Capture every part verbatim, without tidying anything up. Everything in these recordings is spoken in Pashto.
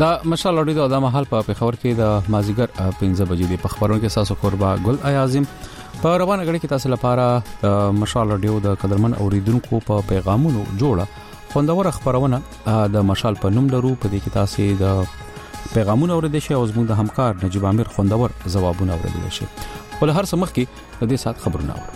دا مشال اورید د محل په پیښور کې د مازیګر پنځه بجې د پخبرونو کې ساسو قربا ګل اعظم په روانه غړي کې تاسو لپاره مشال اورید د قدرمن اوریدونکو په پیغامونو جوړه خوندور خبرونه د مشال په نوم لرو په دې کې تاسو د پیغامونو اوریدل شي او زموږ د همکار نجيب امیر خوندور جوابونه اوریدل شي ول هر سمخ کې د دې سات خبرونه اورو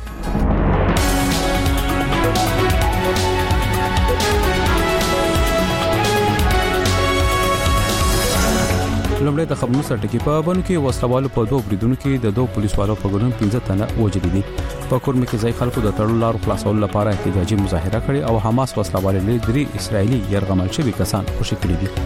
لومړی د خبرونو سرټکی په بانو کې وسلوالو په دوه بریدونو کې د دوه پولیسوالو په ګډون پنځه تنه وژل دي په کورم کې ځای خلکو د تړلو لارو خلاصولو لپاره احتجاجي مظاهره کړې او حماس وسلوال له درې اسرایلی يرغمل شوي کسان خوشي کړي دي.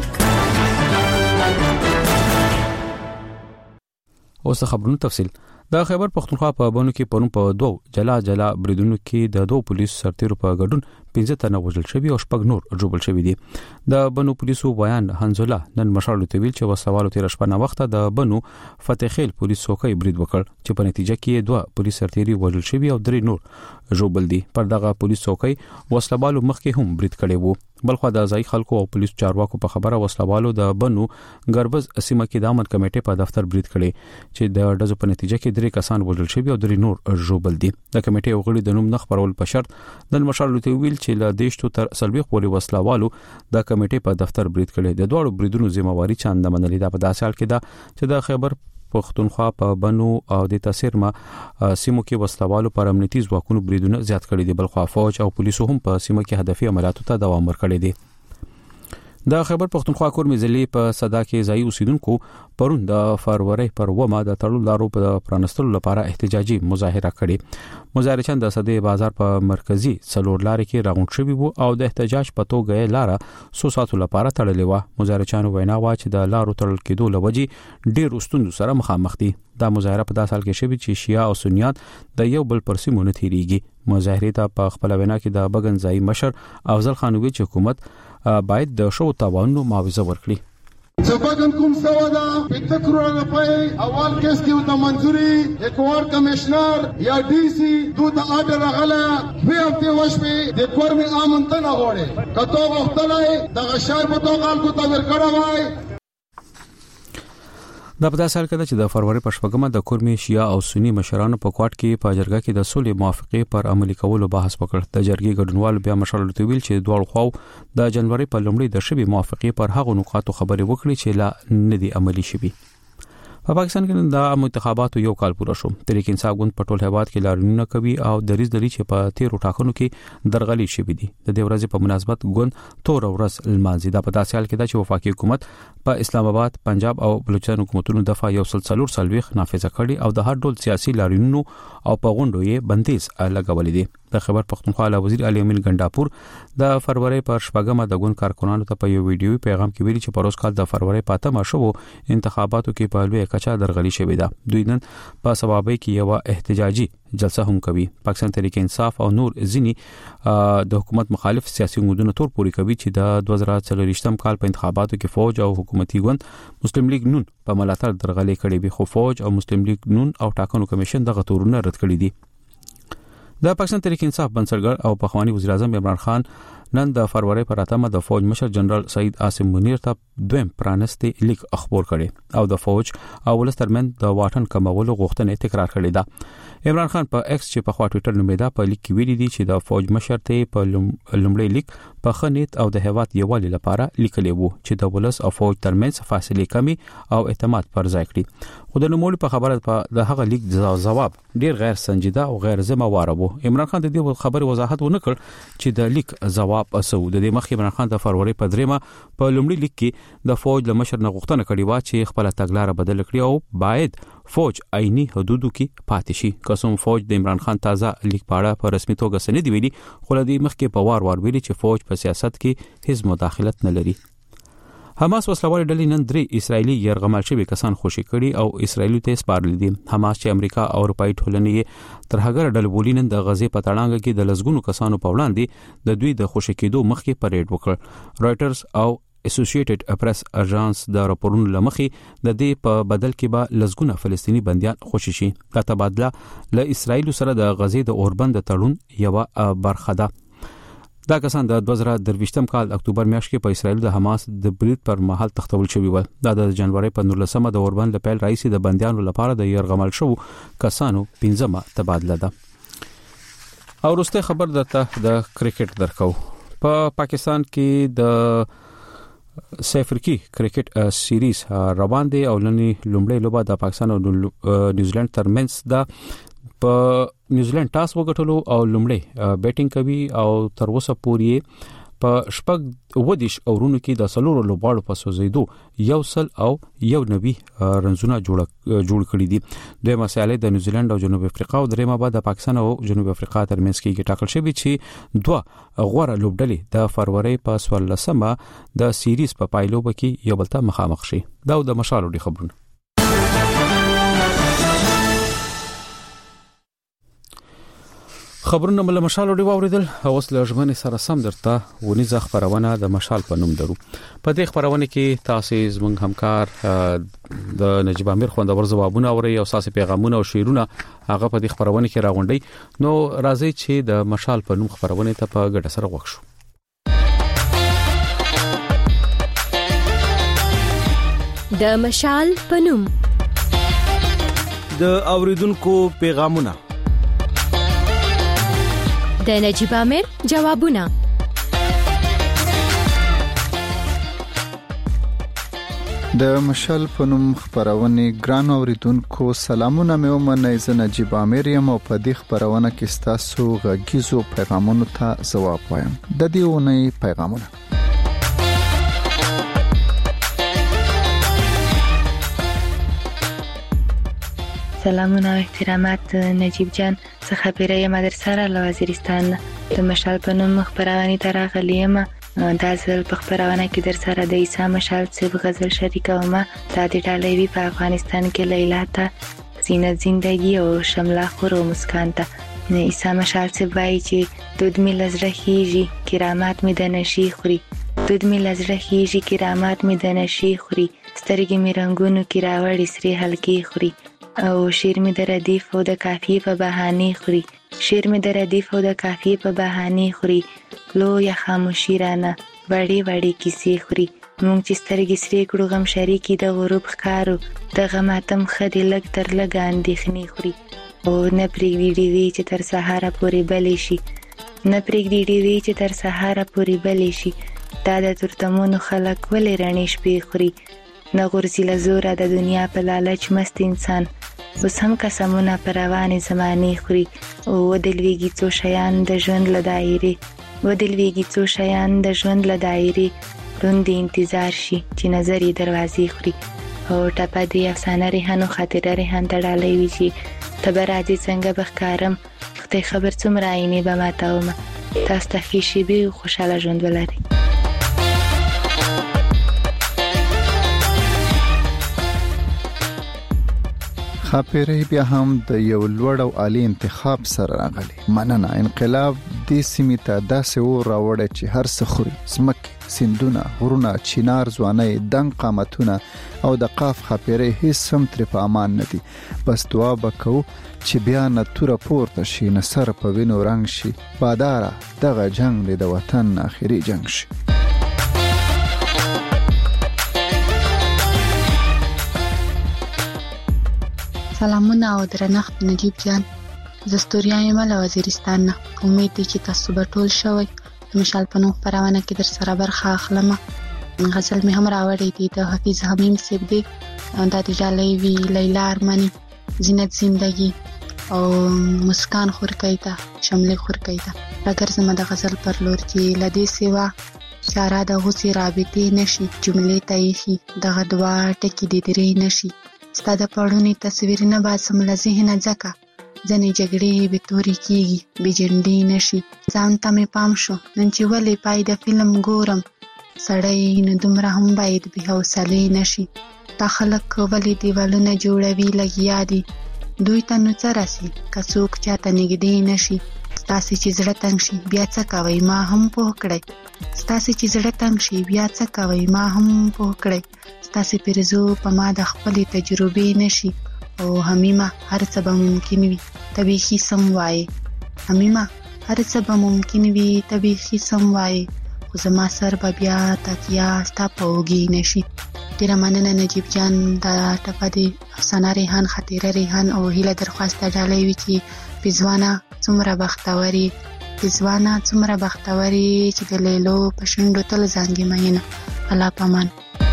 اوس خبرونو تفصیل د خیبر پختونخوا په بانو کې پرون په دوه جلا جلا بریدونو کې د دوه پولیسو سرتیرو په ګډون پنځه تنه وژل شوي او شپږ نور جوړل شوي دي. د بنو پولیسو بیان حنزله نن مشال تویل چې وسوالو تیر شپه نه وخت د بنو فتح خیل پولیس څوکۍ برید وکړ چې په نتیجه کې دوه پولیس سرتیري وژل شوي او درې نور جوړل دي. پر دغه پولیس څوکۍ وسلوالو مخکې هم برید کړي وو. بلخو د ځای خلکو او پولیس چارواکو په خبره وسلوالو د بنو ګربز سیمه کې د امن کمیټې په دفتر برید کړي چې د ډزو په نتیجه کې درې کسان وژل شوي او درې نور جوړل دي. د کمیټې وغړي د نوم نه خبرول په شرط د مشال تویل چې له دیشتو تر سلوي پورې وسلوالو د کمیټې په دفتر برید کړي. د دوه بریدونو ذمہواری چاند منلې ده. په داسې حال کې ده چې د خیبر پختونخوا په بنو او د تاثیر ما سیمو کې وسلوالو پر امنیتي ځواکونو بریدونه زیات کړي دي. بلخو فوج او پولیسو هم په سیمه کې هدفي عملیاتو ته دوام ورکړي دي. د خیبر پختونخوا کور مزلي په صدا کې ځای اوسیدونکو پرون د فروری پر ومه د تړلو لارو په پرانستلو لپاره احتجاجي مظاهره کړې. مظاهرچیان د صدې بازار په مرکزی څلور لارې کې راغونډ شوي وو او د احتجاج په توګه لاره څو ساعتو لپاره تړلې و. مظاهرچیان وینا وا چې د لارو تړل کېدو لوجې ډېر ستونزو سره مخامخ دي. دا مظاهره په داسې حال کې شوې چې شیعه او سنیان د یو بل پر سیمو نه تیریږي. مظاهره ته په خپل وینا کې د بغنځای مشر افضل خان وی چې حکومت باید د شو تاوانونو معاوضه ورکړي. سبقن کوم سوادا پته کروڑه پای اول کیس کې د منځوري اکوار کمشنر یا ډي سي دوه د اډر غلا په هفته وشمه د کور می امنته نه غوړي کته وختلای د غشای په توګه کو تور کړه وای. دا په داسې حال کې چې د فروری په شپږمه د کورمي شیعه او سنی مشرانو په کوټ کې په جرګه کې د صلح موافقه پر عملي کولو بحث وکړ. د جرګې ګډونوال بیا مشال تویل چې دوه خو د جنوري په لومړي د شبي موافقه پر هغو نقاطو خبرې وکړي چې لا نه دي عملي شوي. په پاکستان کې د انتخاباتو یو کال پوره شو. تحریک انصاف ګوند په ټول هیواد کې لارښوونه کوي او د ریز دلی چې په تیر ټاکنو کې درغلي شوې دي. د دې ورځې په مناسبت ګوند تور ورځ لمانځي. دا په داسې حال کې ده چې وفاقي حکومت په اسلام آباد، پنجاب او بلوچستان حکومتونو دفعه یو سل څلور سلويخ نافذه کړي او د هر ډول سیاسي لارښوونو او په غونډو یې بندیز لګولې دي. د خبر پختونخوا وزیر علي امین ګنداپور د فروری پر شپږمه د ګوند کارکونانو ته په یو ویډیوي پیغام کې ویلي چې په روز کال د فروری په اتمه شو انتخاباتو کې په لوی کچا درغلي شوې ده. دوی نن په سبابي کې یو احتجاجي جلسه هم کوي. پاکستان تحریک انصاف او نور ځینی د حکومت مخالف سیاسي ګوندونو تور پوری کوي چې د دوه زره څلورویشتم کال په انتخاباتو کې فوج او حکومتي ګوند مسلم لیگ نون په ملاتړ درغلي کړې وي، خو فوج او مسلم لیگ نون او ټاکنو کمیشن دغه تورونه رد کړي دي. د پاکستان تحریک انصاف بنسټګر او پخوانی وزیر اعظم عمران خان نن د فروری پر اتمه د فوج مشر جنرال سعید عاصم منیر ته دویم پرانستي لیک خبر کړي او د فوج او ولس ترمن د واټن کمولو غوښتنه تکرار کړې ده. عمران خان په ایکس چې په خوا ټوئیټر نومیدا په لیک کې ویلي دي چې د فوج مشر ته په لومړی لیک په خنیت او د هیواد یوالي لپاره لیکلی وو چې د ولس او فوج ترمنځ فاصله کمی او اعتماد پر ځای کړي. خو د نوموړي په خبره په د هغه لیک جواب ډیر غیر سنجیده او غیر ذمہوار وو. عمران خان د دې خبرې وضاحت ونه کړ چې د لیک جواب اسو د دې مخکې عمران خان د فروری په دریمه په لومړي لیک کې د فوج له مشر نه غوښتنه کړې و چې خپل تګلارې بدل کړي او باید فوج عیني حدودو کې پاتې شي. قسم فوج د عمران خان تازه لیک پاړه په رسمي توګه سند ویلي، خو د دې مخکې په وار وار ویلي چې فوج په سیاست کې هیڅ مداخلت نه لري. حماس وسلوال ډلې نن درې اسرایلی يرغمل شوي کسان خوشي کړي او اسرایلی ته سپارل دي. حماس چې امریکا او اروپאי ټولنې تر هغه ډلې بولینن د غزې په تړانګه کې د لزګونو کسانو په وړاندې د دوی د خوشي کېدو مخکې پریډ وکړ. رائټرز او اسوسییټډ پریس اژانس د راپورونو لمخې د دې په بدل کې به لزګونه فلسطینی بنديان خوشي شي. دا تبادله له اسرایل سره د غزې د اوربند تړون یو برخه ده. دا کسان د دوه زره درویشتم کال اکتوبر میاشت کې په اسرایل د حماس د برید پر مهال تختول شوی و. دا د جنوري په نولسمه د اوربند له پیل رئیس د بندیانو لپاره د يرغمل شو کسانو پنځمه تبادله ده. او وروسته خبر درته د کرکټ درکو. په پا پاکستان کې د سیفرکی کرکټ سیریز روان دي او لنی لومړی لوبه د پاکستان او نیوزیلند ترمنځ ده. په نیوزیلند ټاس وګټلو او لومړی بیټینګ کوي او تر اوسه پورې په شپږ ودیش اورونو کې د سلورو لوبغاړو په سوزیدو یو سل او یو نوي رنزونه جوړ جوړ کړی دي. د مسالې د نیوزیلند او جنوب افریقا او درېمه بعد د پاکستان او جنوب افریقا ترمنځ کې ټاکل شوی چې دوه غوړه لوبډلې د فروری په سوالسمه د سیریز په پایلوب کې یو بل ته مخامخ شي. دا د مشالو دی خبرونه. خبرونه مله مشال وړي واوریدل. اوس له ژمنې سره سم درته ونیزه خبرونه د مشال په نوم درو. په دې خبرونه کې تاسو زموږ همکار د نجيب امیر خوندور ځوابونه اوري او ساسي پیغامونه او شعرونه هغه په دې خبرونه کې راغونډي. نو راځي چې د مشال په نوم خبرونه ته په ګډه سره وښو. د مشال په نوم د اوریدونکو پیغامونه د نجيب امیر جوابونه. د مشال په نوم خبرونه ګران اوریدونکو سلامونه مې ومنئ. زه نجيب امیر یم او په دې خبرونه کې تاسو غږیزو پیغامونو ته ځواب وایم. د دې ونې پیغامونه سلامونه او احترامات نجيب جان څخه پیره مدرسه را وزیرستان د مشال په نوم خبرونه ته راغلی یم. دا ځل په خبرونه کې در سره د عیسی مشال صاحب غزل شریکه ومه. دا د ټالوي په افغانستان کې لیلا ته زینت زندگی او شمله خور او مسکان ته عیسی مشال صاحب وایي چې دود می لزړه خيږي کرامات می د نشي خوري. دود می لزړه خيږي کرامات می د نشي خوري. سترګې می رنگونو کې راوړي سری هلکی خوري. او شیر می د ردیف او د کافی په بهانه خوري. شیر می د ردیف او د کافی په بهانه خوري. لو یا خاموشی رانه وړي وړي کیسې خوري. مونږ چې سترګې سری کړو غم شریکی د غروب ښکارو د غماتم خدي لګ تر لګ اندېخنی خوري. او نه پرېږدي ډیوې چې تر سهار پورې بلې شي. نه پرېږدي ډیوې چې تر سهار پورې بلې شي. دا د تورتمونو خلک ولې رڼې شپې خوري. نه غورځي له زوره د دنیا په لالچ مست انسان اوس هم قسمونه پر روانې زمانې خوري. او ودلویږي څو شیان د ژوند له دایرې ودلویږي څو شیان د ژوند له دایرې روندې انتظار شي چې نظر یې دروازې خوري. او ټپه دې افسانه ریحان او خاطره ریحان ته ډالۍ وي چې ته به راځې څنګه به ښکارم خدای خبر څومره عینې به ماتومه. تاسو ته ښې شېبې او خوشحاله ژوند ولرئ. خاپیری بیا هم د یو لوړ او عالی انتخاب سره راغلی. مننه. انقلاب د سیمې ته داسې و راوړی چې هر څه خوري. زمکې، سیندونه، غرونه، چینار ځوانۍ، دنګ قامتونه او د قاف خاپیری هیڅ هم ترې په امان نه دي. بس دعا به کوو چې بیا نه توره پورته شي نه سر په وینو رنګ شي. باداره دغه جنگ دی د وطن آخري جنگ شي. سلامونه او درنښت نجيب جان. زستوریا یم له وزیرستان نه. امید دی چې تاسو به ټول شوي. مشال په نوم خبرونه کې در سره برخه اخلم. غزل می هم راوړی دی د حفیظ حمیم صاحب دی. دا د ډالۍ وی لیلا ارمانی زینت زندگی او مسکان خورکایتا شمله خورکایتا. اگر زما د غزل پر لور چې لدی سیوا شارا د غوسی رابطې نشي جملې تایشي دغه دوا ټکی دې درې نشي. ستاده پړونی تصویر نه باسم له ذهن ځکه ځنې جګړې به توري کیږي به جنډې نشي. ځان ته مې پام شو نن چې ولې پای د فلم ګورم سړی نه دومره هم باید به حوصلې نشي. تا خلک ولې دیوالونه جوړوي لګیا دي دوی ته نو څه راسي که څوک چاته نږدې نشي. ستاسې چې زړه تنګ شي بیا څه کوئ ما هم پوه کړئ. ستاسې چې زړه تنګ شي بیا څه کوئ ما هم پوه کړئ. ستاسې پیرزو په ما د خپلې تجربې نشي او حمیمه هر څه به ممکن وي ته بیخي سم وایې. حمیمه هر څه به ممکن وي طبيعي سم وای خو زما سر به بیا تکیا ستا په وګي نشي. ډیره مننه نجیب جان. دا ټپه دی افسانه ریحان خطیره ریحان او هیله درخواست ډالۍ وی چې پزوانه څومره بختوري پزوانه څومره بختوري چې د لیلو په شونډو تل زنګي مینه. الله پامان.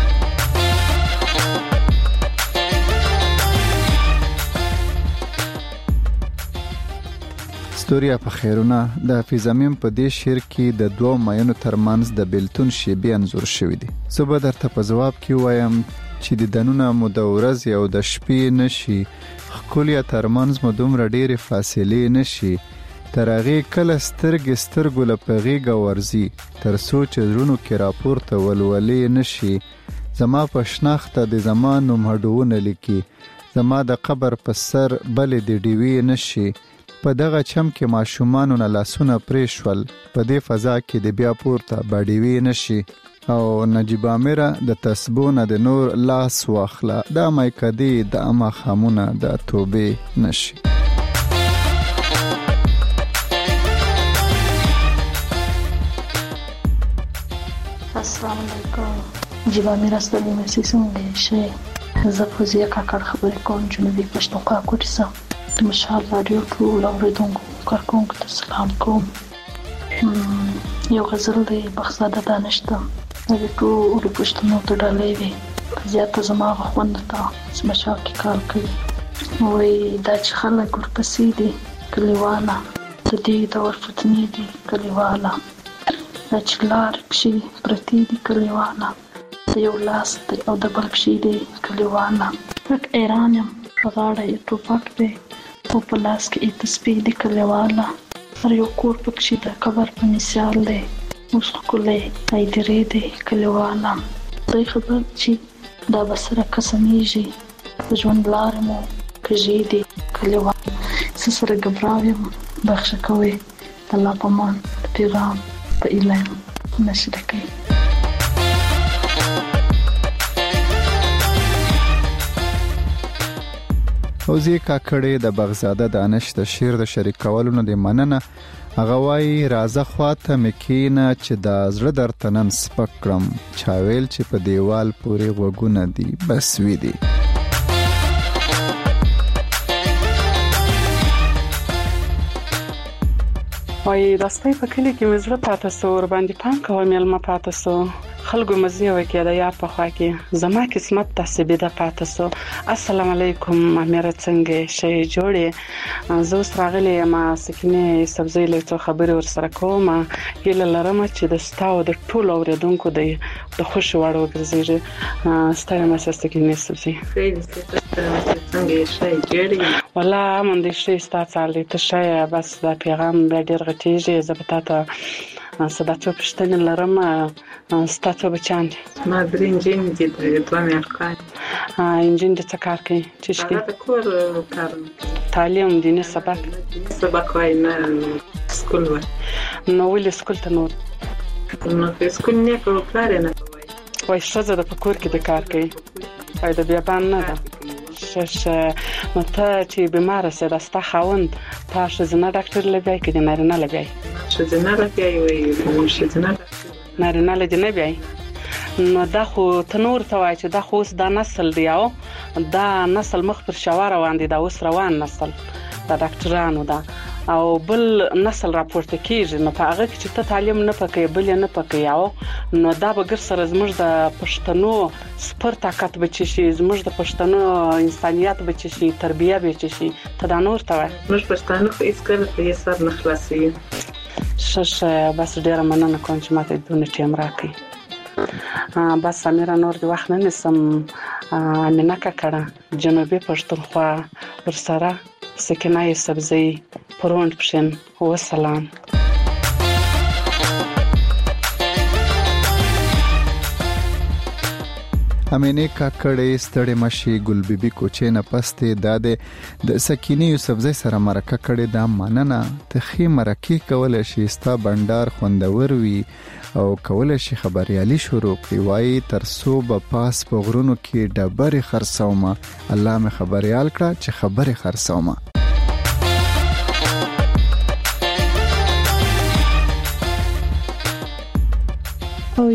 ستوریا په خیرونه د فیزامیم په دې شعر کې د دوه ماینو ترمنځ د بیلتون شیبې انځور شوی دی. زه به درته په جواب کې وایم چې د دنونه مو د ورځې او د شپې نشي، خکولیا ترمنځ مو دومره ډېرې فاصلې نشي، تر هغې کله سترګې سترګو له په غېږه ورځي، تر څو چې زړونو کې راپورته ولولې نشي. زما په شناخته د زما نوم هډوونه لیکي، زما د قبر په سر بلې د ډیوې نشي. په دغه چم کې ماشومانو نه لاسونه پرې شول، په دې فضا کې د بیا پورته باډیوي نشي. او نجیب امره د تسبونه د نور لاس واخله، د مایکدی د اما خامونه د توبې نشي. السلام علیکم. نجیب امره ستاسو مسیسون دی شي زه فوزیه کاکړ خبرې کوم جنوبي پښتونخوا کوټه سم د مشال رادیو ټول اوریدونکو کارکونکو ته سلام کوم. یو غزل دی بخزاده دانشته د ټول پښتنو ته ډالۍ وي زیاته زما خوند ته مشال کې کار کوي. وای دا چې خلک ورپسې دي کلیواله د دې دور فتنې دي کلیواله، دا چې لار کښې پرتې دي کلیواله، د یو لاس دی او د بل کښې دی کلیواله. پک ایران یم په غاړه یې ټوپک دی او په لاس کې یې تسبیح دی کلیواله، هر یو کور پکښې د قبر په مثال دی اوس ښکلی هایدرې دی کلیواله. دی خبر چې دا به سره قسمیږي د ژوند لارې مو کږې دي کلیواله. زه سره ګبراو یم بخښه کوئ د الله په امان د پیغام په ایله یم نشره کوي. فوزیه کاکړې د بغزاده دانش د شعر د شریکولو نه د مننه. هغه وایي رازه خواته مکینه چې د زړه درته نن سپک کړم، چا ویل چې په دیوال پورې غوږونه دي بس وي دي. وایي داستی په کلي کې مې زړه پاته سو، ورباندې پام کوه مېلمه پاته سو، خلکو مزې وکړې د یار په خوا کې زما قسمت داسې بېده پاته سو. السلام علیکم امیره څنګه شی جوړې؟ زه اوس راغلی یم سکینې سبزۍ له څو خبرې ورسره کوم. هیله لرم چې د ستا او د ټولو اورېدونکو د د خوښې وړ وګرځېږي. ستا یم سکینې سبزۍ څنګه شی جوړې؟ والله امن دې شی ستا څال دی ته ښه بس دا پیغام بیا ډېر غټېږي. زه به تا ته ستا څو پوښتنې لرم. ستا څو بچیان دي؟ ما درې نجونې دي دوه مېرمنې. نجونې دې څه کار کوي؟ چیش کوي؟ د کور کار. تعلیم دیني سبق؟ سبق وایي نه سکول وایي. نو ولې سکول ته نه نو په سکول نه کوو پلار یې نه وایي ښځه ده په کور کې د کار کوي وایي د بیابان نه ده. ښه ښه نو ته چې بیماره شې دا ستا خاوند تا ښځینه ډاکټر لګوي که د نارینه لګوي؟ ښځینه لګوي وایي ښځینه نارینه لدې نه بیایي. نو دا خو ته نور ته وایي چې دا خو اوس دا نسل دی او دا نسل مخ پر شوا روان دی، دا اوس روان نسل دا ډاکټرانو ده او بل نسل راپورته کېږي. نو په هغه کې چې ته تعلیم نه پکوې بل یې نه پکوې او نو دا به ګر سره زموږ د پښتنو سپر طاقت به چې شي، زموږ د پښتنو انسانیت به چې شي، تربیه به چې شي. ته دا نور ته وایي موږ پښتانه خو هېڅکله په یې سر نه خلاصوي. ښه ښه بس ډېره مننه کوم چې ماته دونه ټیم راکوي. بس امیره نور د وخت نه نیسم. امینه کاکړه جنوبي پښتونخوا ورسره سکینه سبزۍ پروند پښین وسلام. امینه کاکړې ستړې مشي ګل بیبي کوچې نه پسته داده د سکینې سبزۍ سره مرکه کړې دا مننه. ته خې مرکه کول شي ستا بندر خوندور وي او کول شي خبريالي شروع کړي وای تر څو به پاس په غرونو کې ډبرې خرڅومه الله مې خبريال کړه چې خبرې خرڅومه.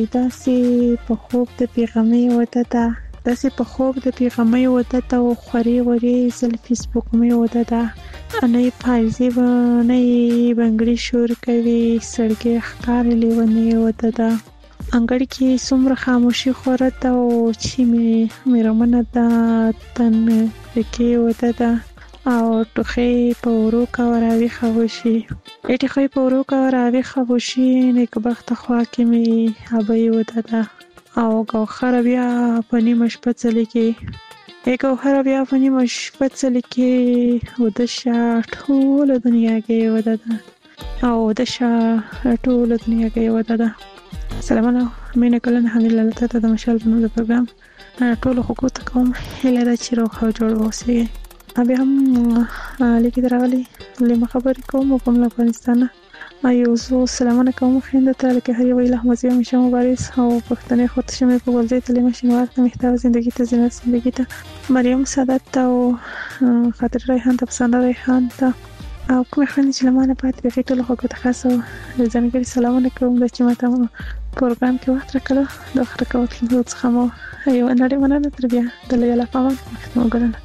وای داسې په خوب د پیغامې وته تا داسې په خوب د پیغامې وته تا او خوري وري زل فیسبوک مې وته تا نه پایزي و نه بنگړي شور کوي سړګي ښکار لیونی وته تا انګړ کې څومره خاموشي خورته او چې مې میرمنه دا تن کې وته تا او ټوخې په ورو کا وراوي خوشي اټي خې په ورو کا وراوي خوشي نیک بخت خوا کې مې ابي وته تا او ګوخر بیا په نیمه شپه څلې کې یک ګوخر بیا په نیمه شپه څلې کې و د شا ټول دنیا کې وته تا او د شا ټول دنیا کې وته تا سلام علیکم مینه کله الحمدلله ته د مشال په نوم د پروګرام ټول حقوق کوم هله د چیرو خو جوړ وسی ابي هم لیکي دراغلي لمه خبرې کوم په افغانستان ایو زو سلام علیکم خنده ته لکه هر ویله مزه مشه مبارز او پښتنې خود شمه په ولدي تلمه شنوار ته محتوا زندگی ته زینت زندگی ته مریم سعادت او خاطر ریحان ته پسند ریحان ته او کوم خنده چې لمانه پات به ټول حقوق خاصه ځانګړي سلام علیکم د چې ماته پروګرام کې وخت راکړه د اخر کوتلو څخه مو ایو نړۍ مننه تر بیا د لیلا پامان مخنو ګرنه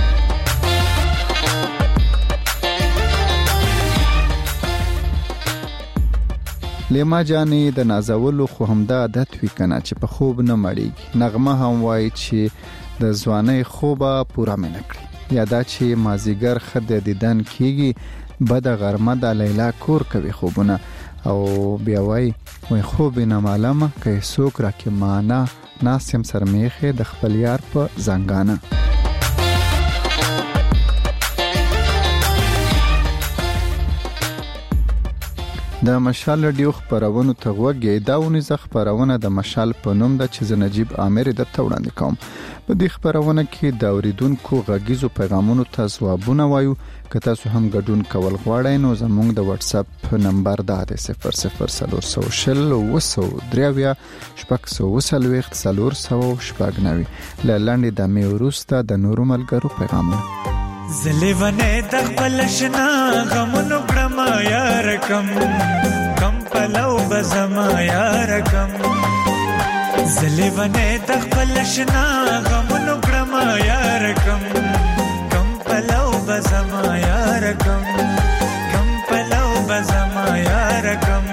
لیما جانې د نازولو خو همدا عادت وی کنه چې په خوب نه مړیږي نغمه هم وای چې د ځواني خوبه پورا مې نکړي یادا چې مازیګر خد دیدن کیږي بد غرمه د لیلا کور کوي خوبونه او بیا وای وای خوب نه معلومه کې سوک راکې معنا ناسم سرمیخه د خپل یار په زنګانه د مشال رادیو خبرونو ته وګورئ دا ونیزه خبرونه د مشال په نوم د چې نجیب عامر د توړاندې کوم په دې خبرونه کې د اوریدونکو غږیزو پیغامونو ته ځوابونه وایو که تاسو هم ګډون کول غواړئ نو زموږ د واتس اپ نمبر د صفر صفر صفر شل وسو دریاویا شپږ سو وسلويخت سلور سو شپږ نوي لاندې د میوروستا د نورو ملګرو پیغامونه زلیونه د خپلشنا غمونو کړما یار کم کم پلو بزما یار کم زلیونه د خپلشنا غمونو کړما یار کم کم پلو بزما یار کم کم پلو بزما یار کم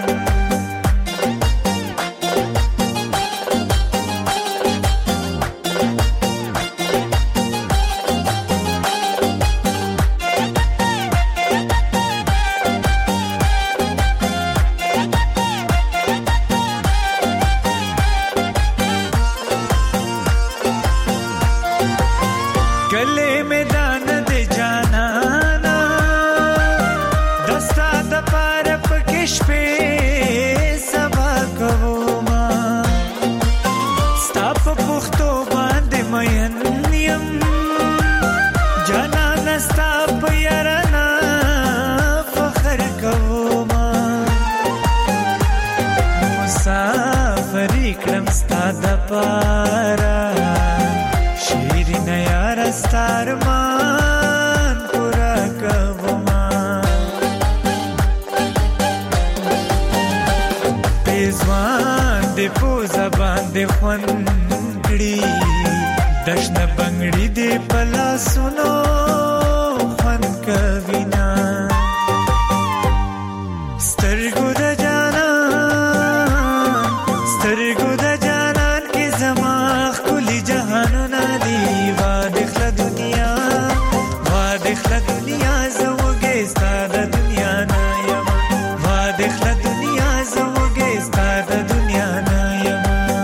دشن بنگڑی دے پلا سنو خون کوینا سترگو دا جانان سترگو دا جانان کی زماخ کلی جہانو نادی وادخل دنیا وادخل دنیا زوگے استاد دنیا نایم وادخل دنیا زوگے استاد دنیا نایم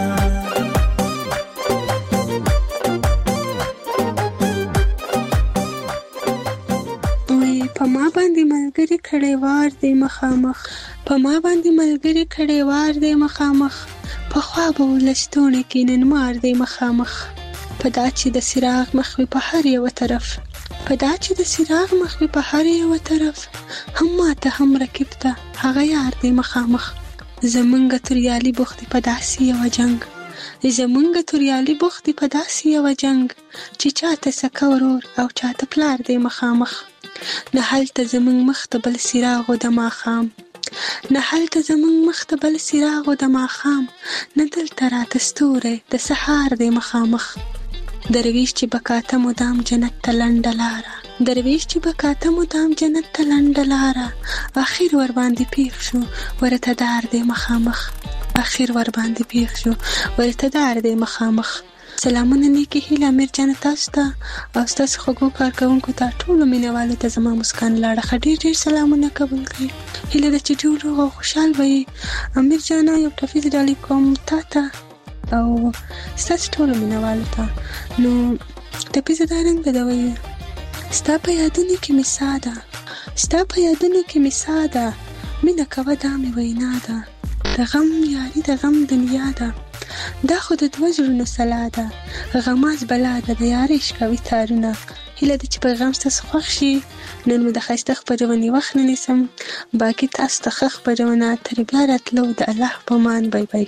ملګری کړهوار دی مخامخ په ما باندې ملګری کړهوار دی مخامخ په خوا به ولستونه کې نن مار دی مخامخ په دا چې د سراغ مخ په هر یو طرف په دا چې د سراغ مخ په هر یو طرف هم ماته هم رکب ته هغه یار دی مخامخ زمونږ تریالي بوخت په داسې یو جنگ زمونږ تریالي بوخت په داسې یو جنگ چې چاته سکورور او چاته پلار دی مخامخ نه هلته زمونږ مخ ته بل سراغ د ماخام نه هلته زمونږ مخ ته بل څراغ و د ماښام، نه دلته راته ستوری د سهار دی مخامخ. درویش چې به کاته مدام جنت ته لنډه لاره، درویش چې به کاته مدام جنت ته لنډه لاره، اخر ور باندې پیښ شو ورته دار دی مخامخ، اخر ور باندې پیښ شو ورته دار دی مخامخ. سلامونه نیکې هیله امیر جان تاسو ته او ستاسو خوږو کارکوونکو ته ټولو مینوالو ته زما مسکان لاړه ښه ډېر ډېر سلامونه قبول کړئ. هیله ده چې ټول روغ او خوشحال به یې. امیر جانا یو ټفیز ډالۍ کوم تا ته او ستاسو ټولو مینوالو ته. نو ټپیزه دا رنګ ده وایي ستا په یادونو کې مې ساه ده، ستا په یادونو کې مې ساه ده، مینه کوه دا مې وینا ده، د غم یاري د غم دنیا ده، دا خو د دوه زړونو سلا ده، غماز بلا ده د یارۍ شکوي تارونه. هیله ده چې پیغام ستاسو خوښ شي. نن مو د ښایسته خپرونې وخت نه نیسم، باقي تاسو ته ښه خپرونه تر بیا راتلو د الله په امان. بای بای.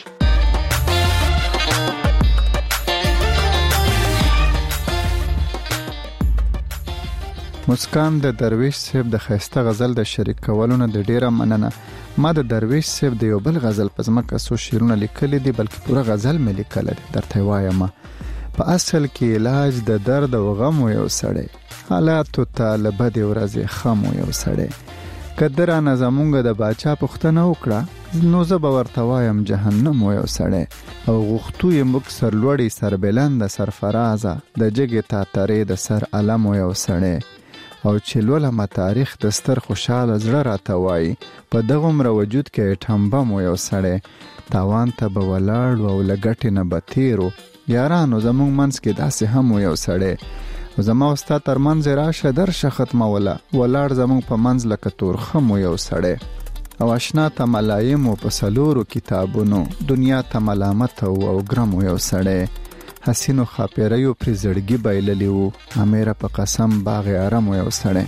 مسکان د درویش صاحب د ښایسته غزل د شریک کولو نه د ډیره مننه. ما د درویش صاحب د یو بل غزل په ځمکه څو شعرونه لیکلي دي، بلکې پوره غزل مې لیکلی دی، درته یې وایم. په اصل کې علاج د درد او غم یو سړی، حالاتو ته له بدې ورځې خم یو سړی. که ده رانه زمونږ د باچا پوښتنه وکړه، نو زه به ورته وایم جهنم یو سړی. او غوښتو یې موږ سرلوړي سربلنده سرفرازه، د جګې تاترې د سر علم یو سړی. او چې لولمه تاریخ د ستر خوشاله زړه راته وایي، په دغومره وجود کې ټمبم یو سړی. تاوان ته به ولاړ او له ګټې نه به تیرو، یارانو زمونږ منځ کې داسې هم یو سړی. زما او ستا تر منځ راشه درشه ختموله، ولاړ زمونږ په منځ لکه تورخم یو سړی. او اشنا ته ملایمو په څلورو کتابونو، دنیا ته ملامت او ګرم یو سړی. حسینو خاپیریو پرې زړګي بایللی وو، امیره په قسم باغ ارم یو سړی.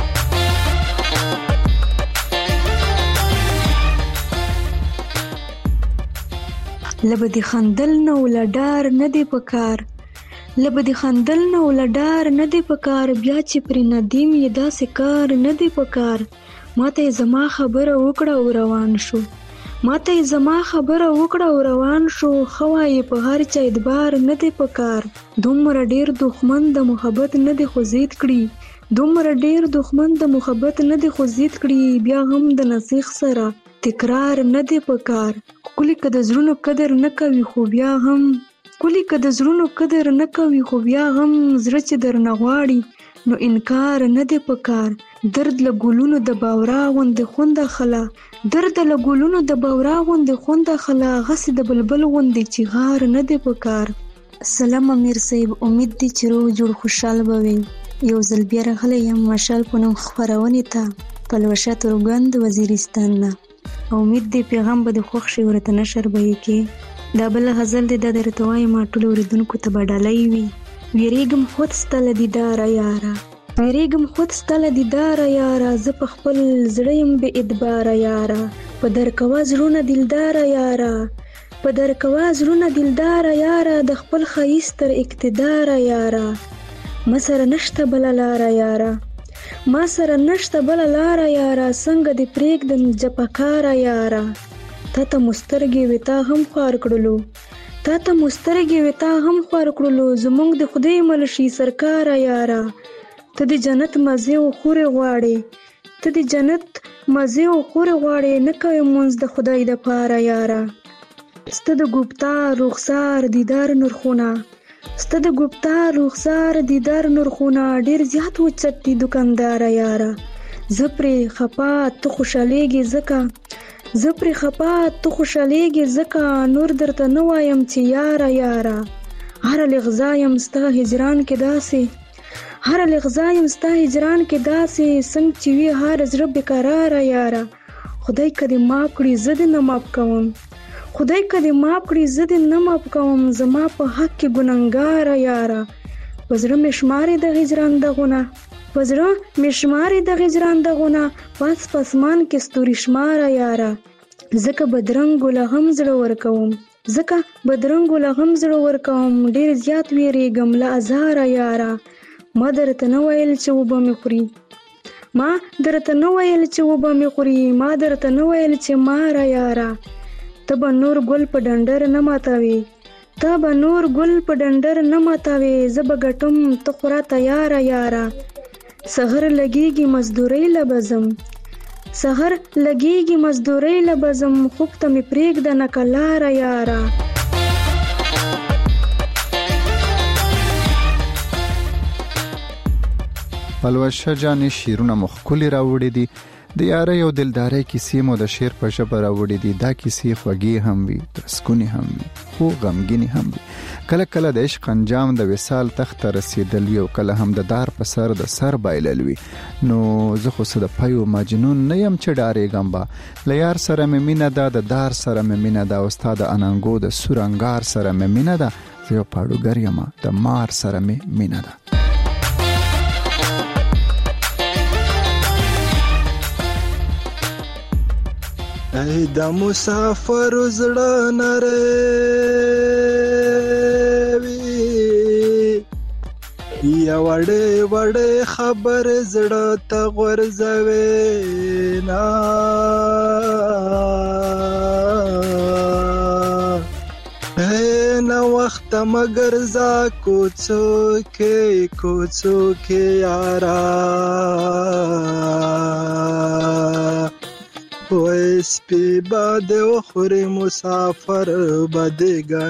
لبدی خندل نو لډار نه دی پکار، لبدی خندل نو لډار نه دی پکار، بیا چې پر ندیم یې داسې کار نه دی پکار. ماته زما خبره وکړه او روان شو، ماته زما خبره وکړه او روان شو، خوای په هر چا اعتبار نه دی پکار. دومره ډیر دښمن د محبت نه دی خو زید کړي، دومره ډیر دښمن د محبت نه دی خو زید کړي، بیا هم د نصیح سره تکرار نه دی پکار. کلی که د زړونو قدر نه کوي خو بیا هم، کلی که د زړونو قدر نه کوي خو بیا هم، زړه چې درنه غواړي نو انکار نه دی پکار. درد له ګلونو د باورا غوندې خونده خلا، درد له ګلونو د باورا غوندې خونده خلا، غسې د بلبل غوندې چې غار نه دی پکار. سلام امیر صاحب، امید دی چې روغ جوړ خوشحال به وي. یو ځل بیا راغلی یم مشال په نوم خپرونې ته، پلوشه تورګند وزیرستان نه. امید دی پیغام به د خوښ شي ورته نشر به یې کې. دا بله غزل دی، دا درته وایم ټولو اورېدونکو ته به ډالۍ وي. ویریږم خود ستا له دیداره یاره، ویریږم خود ستا له دیداره یاره، زه په خپل زړه یم بې اعتباره یاره، په درکوه زړونه دلداره یاره، په درکوه زړونه دلداره یاره، د خپل ښایست تر اقتداره یاره. ما سره نشته بله لاره یاره، ما سره نشته بله لاره یاره، څنګه دې پرېږدم جپهکاره یاره. تا ته مو سترګې وې تا هم خوار کړلو، تا ته مو سترګې وې تا هم خوار کړلو، زمونږ د خدای مل شي سرکاره یاره. ته د جنت مزې او خورې غواړې، ته د جنت مزې او خورې غواړې، نه کوې مونځ د خدای د پاره یاره. سته د ګفتار رخسار دیدار نرخونه، سته د ګفتار رخسار دیدار نرخونه، ډېر زیات وچت دي دکانداره یاره. زه پرې خپه ته خوشحالېږې ځکه، زه پرې خپه ته خوشحالېږې ځکه، نور درته نه وایم چې یاره یاره. هره لغزه یم ستا هجران کې داسې، هر لغزه یم ستا هجران کې داسې، څنګه چې وي هر زړه بېقراره یاره. خدای که دې معاف کړي زه دې نه معاف کوم، خدای که دې معاف کړي زه دې نه معاف کوم، زما په حق کې ګنهګاره یاره. په زړه مې شمارې د هجران دغونه، په زړه مې شمارې د هجران دغونه، پاس په اسمان کې ستوري شماره یاره. ځکه بدرنګو له هم زړه ورکوم، ځکه بدرنګو له هم زړه ورکوم، ډېر زیات ویرېږم له ازاره یاره. ما درته نه ویل چې اوبه مې خوري، ما درته نه ویل چې وبه مې خوري، ما درته نه ویل چې ماره یاره. ته به نور ګل په ډنډر نه ماتوي، ته به نور ګل په ډنډر نه ماتوي، زه به ګټم ته خو راته یاره یاره. سحر لګېږي مزدورۍ له بزم، سحر لګېږي مزدورۍ له بزم، خوب ته مې پرېږده نه که لاره یاره. پلوشه جانې شعرونه مو ښکلي راوړي دي، د یارۍ او دلدارۍ کیسې مو د شعر په ژبه راوړي دي. دا کیسې خوږې هم وي، ترسکونې هم وي، خو غمګینې هم وي. کله کله د عشق انجام د وصال تخت ته رسېدل وي او کله هم د دار په سر د سر بایلل وي. نو زه خو څه د پیو مجنون نه یم چې ډارېږم به، له یار سره مې مینه ده، د دار سره مې مینه ده، او ستا د اننګو د سور انګار سره مې مینه ده. زه یو پاړوګر یم، د مار سره مې مینه ده. ای د مسافر زړه نری وي، یا وړې وړې خبر زړه ته غورځوي نه. ای نه وخت مگر زا کوڅو کې کوڅو کې یارا، وای سپی باده و خوری مسافر باده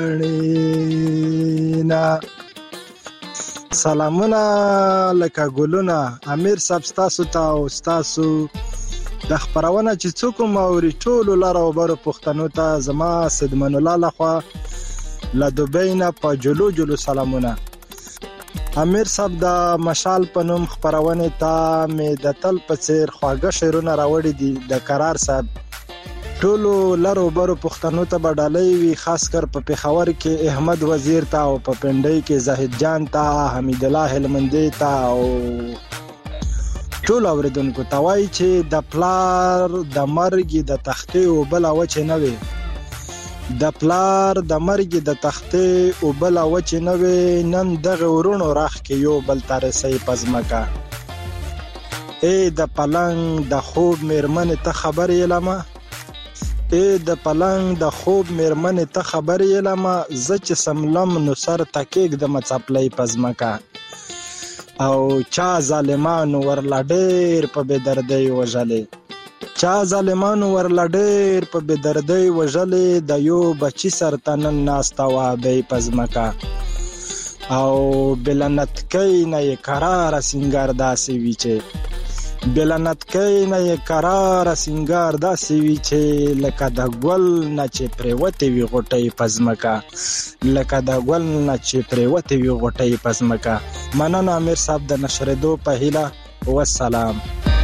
گانینا. سلامونه لکه ګلونه، امیر صاحب ستاسو ته او ستاسو د خپرونه چې څوک موري ټولو لاره او برو پښتنو ته زما صدمن الله لخوا له دوبۍ نه په جلو جلو سلامونه. امیر صاحب د مشال په نوم خپرونې ته مې د تل په څیر خواږه شعرونه راوړي دي. د قرار صاحب ټولو لرو برو پښتنو ته به ډالۍ وي، خاص کر په پېښور کې احمد وزیر ته او په پنډۍ کې زاهد جان ته، حمید الله هلمندي ته او ټول اوریدونکو ته وایي چې د پلار د مرګ د تختې او بل وچه نه وي، د پلار د مرګ د تختې او بل وچه نه وي. نن دغه ورونو راخ کې یو بل ترسي پزمکا. اے د پلنګ د خوب میرمن ته خبر یلما، اے د پلنګ د خوب میرمن ته خبر یلما، ز چې سملم نو سر تکیک د مڅپلې پزمکا. او چا ظالمانو ورلا ډېر په بدردۍ وژلې، چا ظالمانو ورلا ډېر په بدردۍ وژلې، د یو بچی سرته نن ناسته وه بې پزمکا. او بلنتکۍ نه یې قراره سینګار داسې وي چې، بلنتکۍ نه یې قراره سینګار داسې وي چې، لکه د ګل نه چې پرېوتې وي غوټۍ پزمکا، لکه د ګل نه چې پرېوتې وي غوټۍ پزمکا. مننه امیر صاحب د نشرېدو په هیله، والسلام.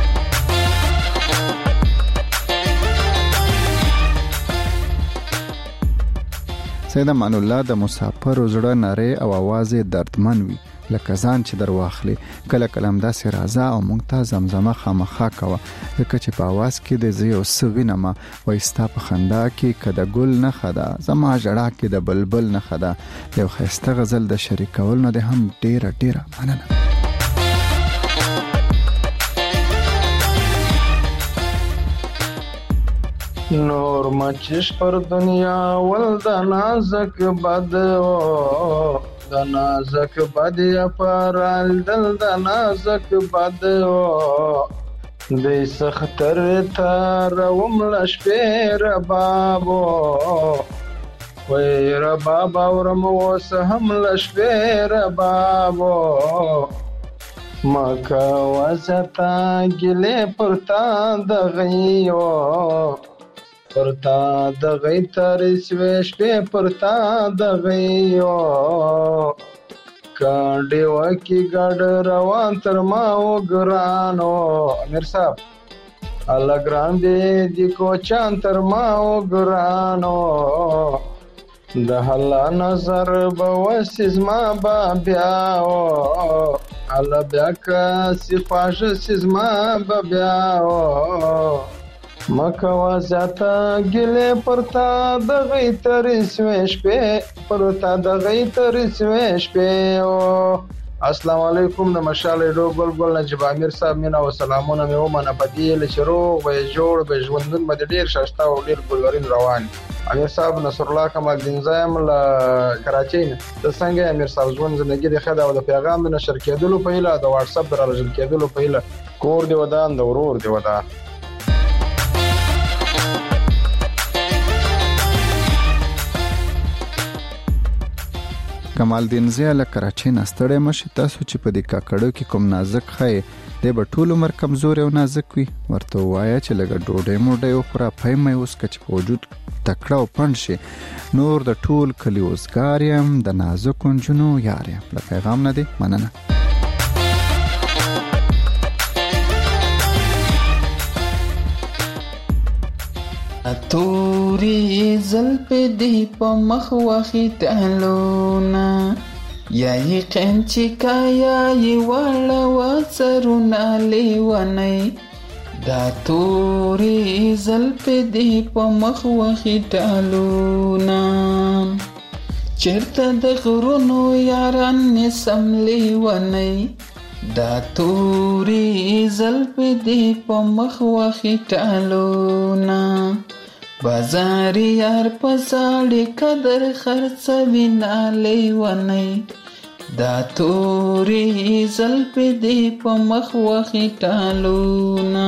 سید امان الله د مسافر زړه نری او आवाज دردمن وي، لکه ځان چې در واخلي. کله کله هم داسې راځه او مونږ ته زمزمه خامخا کوه، ځکه چې په आवाज کې د زه یو څه وینمه. وایي ستا په خندا کې که د ګل نښه ده، زما ژړا کې د بلبل نښه ده. یو ښایسته غزل د شریکول نه دی هم ډېره ډېره مننه. نور مچش پر دنیا ول د نازک بد او د نازک بد یا پرال دل د نازک بد او د سختر تر ومل شپیر بابو وای رباب اورم وس هم لشپیر بابو مکا وزتا گله پرتا دغیو پرتا دغی ترس ویش پی پرتا دغیو کانڈی وکی گڑ روان تر ماو گرانو. امیر صاحب اللہ گران دی دی کو چان تر ماو گرانو د الله نظر بوسز ما با بیاو الله بیا کا صفاش سز ما با بیاو مکوا زاتا گله پرتا د غیتر سویش په پرتا د غیتر سویش په او السلام علیکم د مشال ډو ګل ګل نجیب امیر صاحب مینا او سلامونه مې ومنه بدیل شروع به جوړ به ژوندون به ډیر شاشتا او ډیر ګلورین روان امیر صاحب نصر الله کمال دین زایم له کراچۍ نه د څنګه امیر صاحب ژوند زندگی د خدا او د پیغام د نشر کېدلو په اله د واتس اپ راځل کېدلو په اله کور دی ودان د ورور دی ودان کمال دین زیاله کراچۍ نستړی مشي تاسو چې په دې کاکړو کې کوم نازک خای د بټول عمر کمزور او نازک وي ورته وایا چې لګ ډوډۍ موډۍ او خورا پېمې اوس کچ په وجود تکړه او پند شي نور د ټول کلی اوسګاریم د نازک انجنو یاریم له پیغام نه دی مننه توري زلپ دی په مخ وخی تهلونا یا یقین چې کایا ی والا وسرنا لیونی دا توري زلپ دی په مخ وخی تهلونا چرته د غرونو یاران نسم لیونی دا توري زلپ دی په مخ وخی تهلونا بازاری یار پساڑی قدر خرڅوي نالی ونی دا توری زلپ دی په مخ وخی ټالونا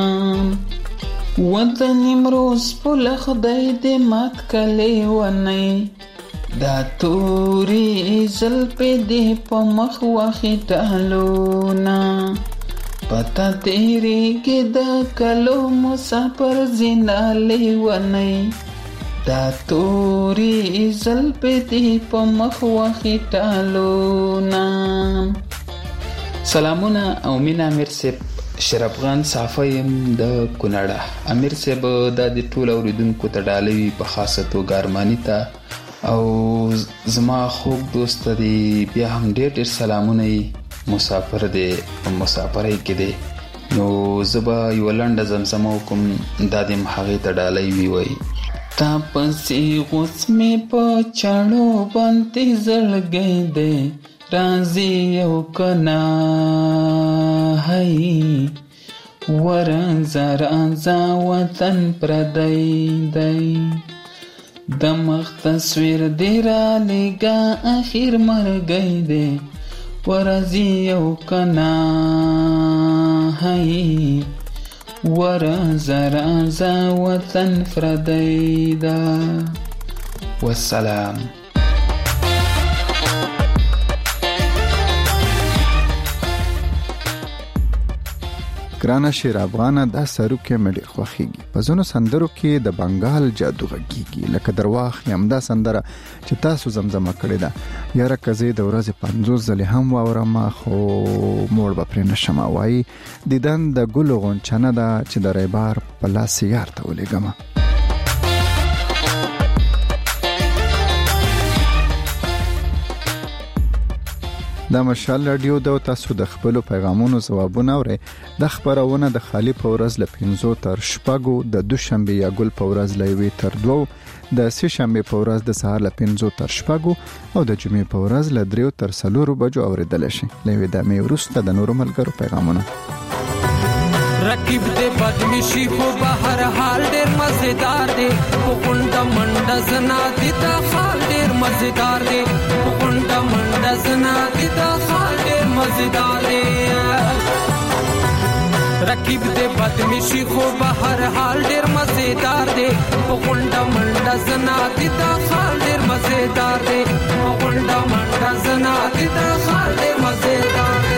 وطن امروز پل خدای دی مات کلی ونی دا توری زلپ دی په مخ وخی ټالونا پتا تیری کی دا کلو مسافر زینالی ونی دا توری زلپ دی پا مخ وخی ټالونا سلامونه او مینا امیر صاحب شرفغان صافیم د کونړه امیر صاحب د دې ټول اوریدونکو ته ډالوي په خاصه توګه ارمانی ته او زما خوږ دوست دی بیا هم ډېر ډېر سلامونه مسافر دی مسافرای کې دی نو زبا یو لنډه زمزمه وکم د دې مخغې ته ډالۍ وی وای تا پسې غوس مې په چاړو باندې زړګی دی راځي یو کنا هی ورانځه رانځه وطن پردی دی د مخ تصویر دی را لګا اخیر مرګی دی ورځي یو کنا هی ورځه رانځه وطن پردی دا والسلام ګرانه شیر افغانه دا سرو کې مې خوخيږي په زونو سندرو کې د بنگال جادو غږیږي لکه درواخ یم دا سندره چې تاسو زمزمه کړې ده یاره کزه د ورځې پنځوس ځلې هم واورم خو موړ به پرې نشم وای دیدن د ګل غونچنه ده چې د ریبار په لاس یار ته ولګم دا مشال رادیو د تاسو د خپل پیغامونو جوابونه اوري د خبرونه د خالی پورز ل پنځو تر شپږو د دوشنبه یا ګل پورز لوي تر دوو د سه شنبه پورز د سهار ل پنځو تر شپږو او د جمعې پورز ل دریو تر سلورو بجو اوریدل شي لوي د مې ورسته د نورو ملګرو پیغامونه رقیب دے بدمشی کو بہر حال دیر مزیدار دے پونڈا منڈا زنا دیتا خال دیر مزیدار دے پونڈا منڈا زنا دیتا خال دیر مزیدار دے رقیب دے بدمشی کو بہر حال دیر مزیدار دے پونڈا منڈا زنا دیتا خال دیر مزیدار دے پونڈا منڈا زنا دیتا خال دیر مزیدار دے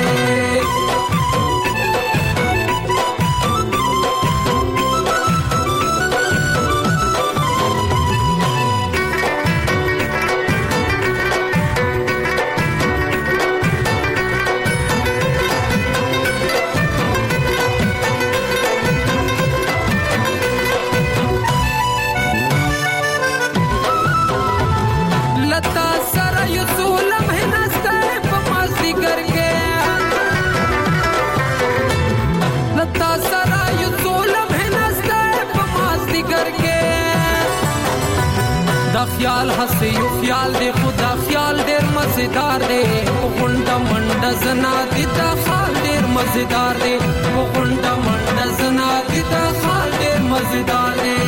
लता सरा यू सुलम है नस्ते पमासी करके دا خیال هسه یو خیال دی خدا خیال ډیر مزیدار دی غونډه منډه زنا دی دا خال ډیر مزیدار دی غونډه منډه زنا دی دا خال ډیر مزیدار دی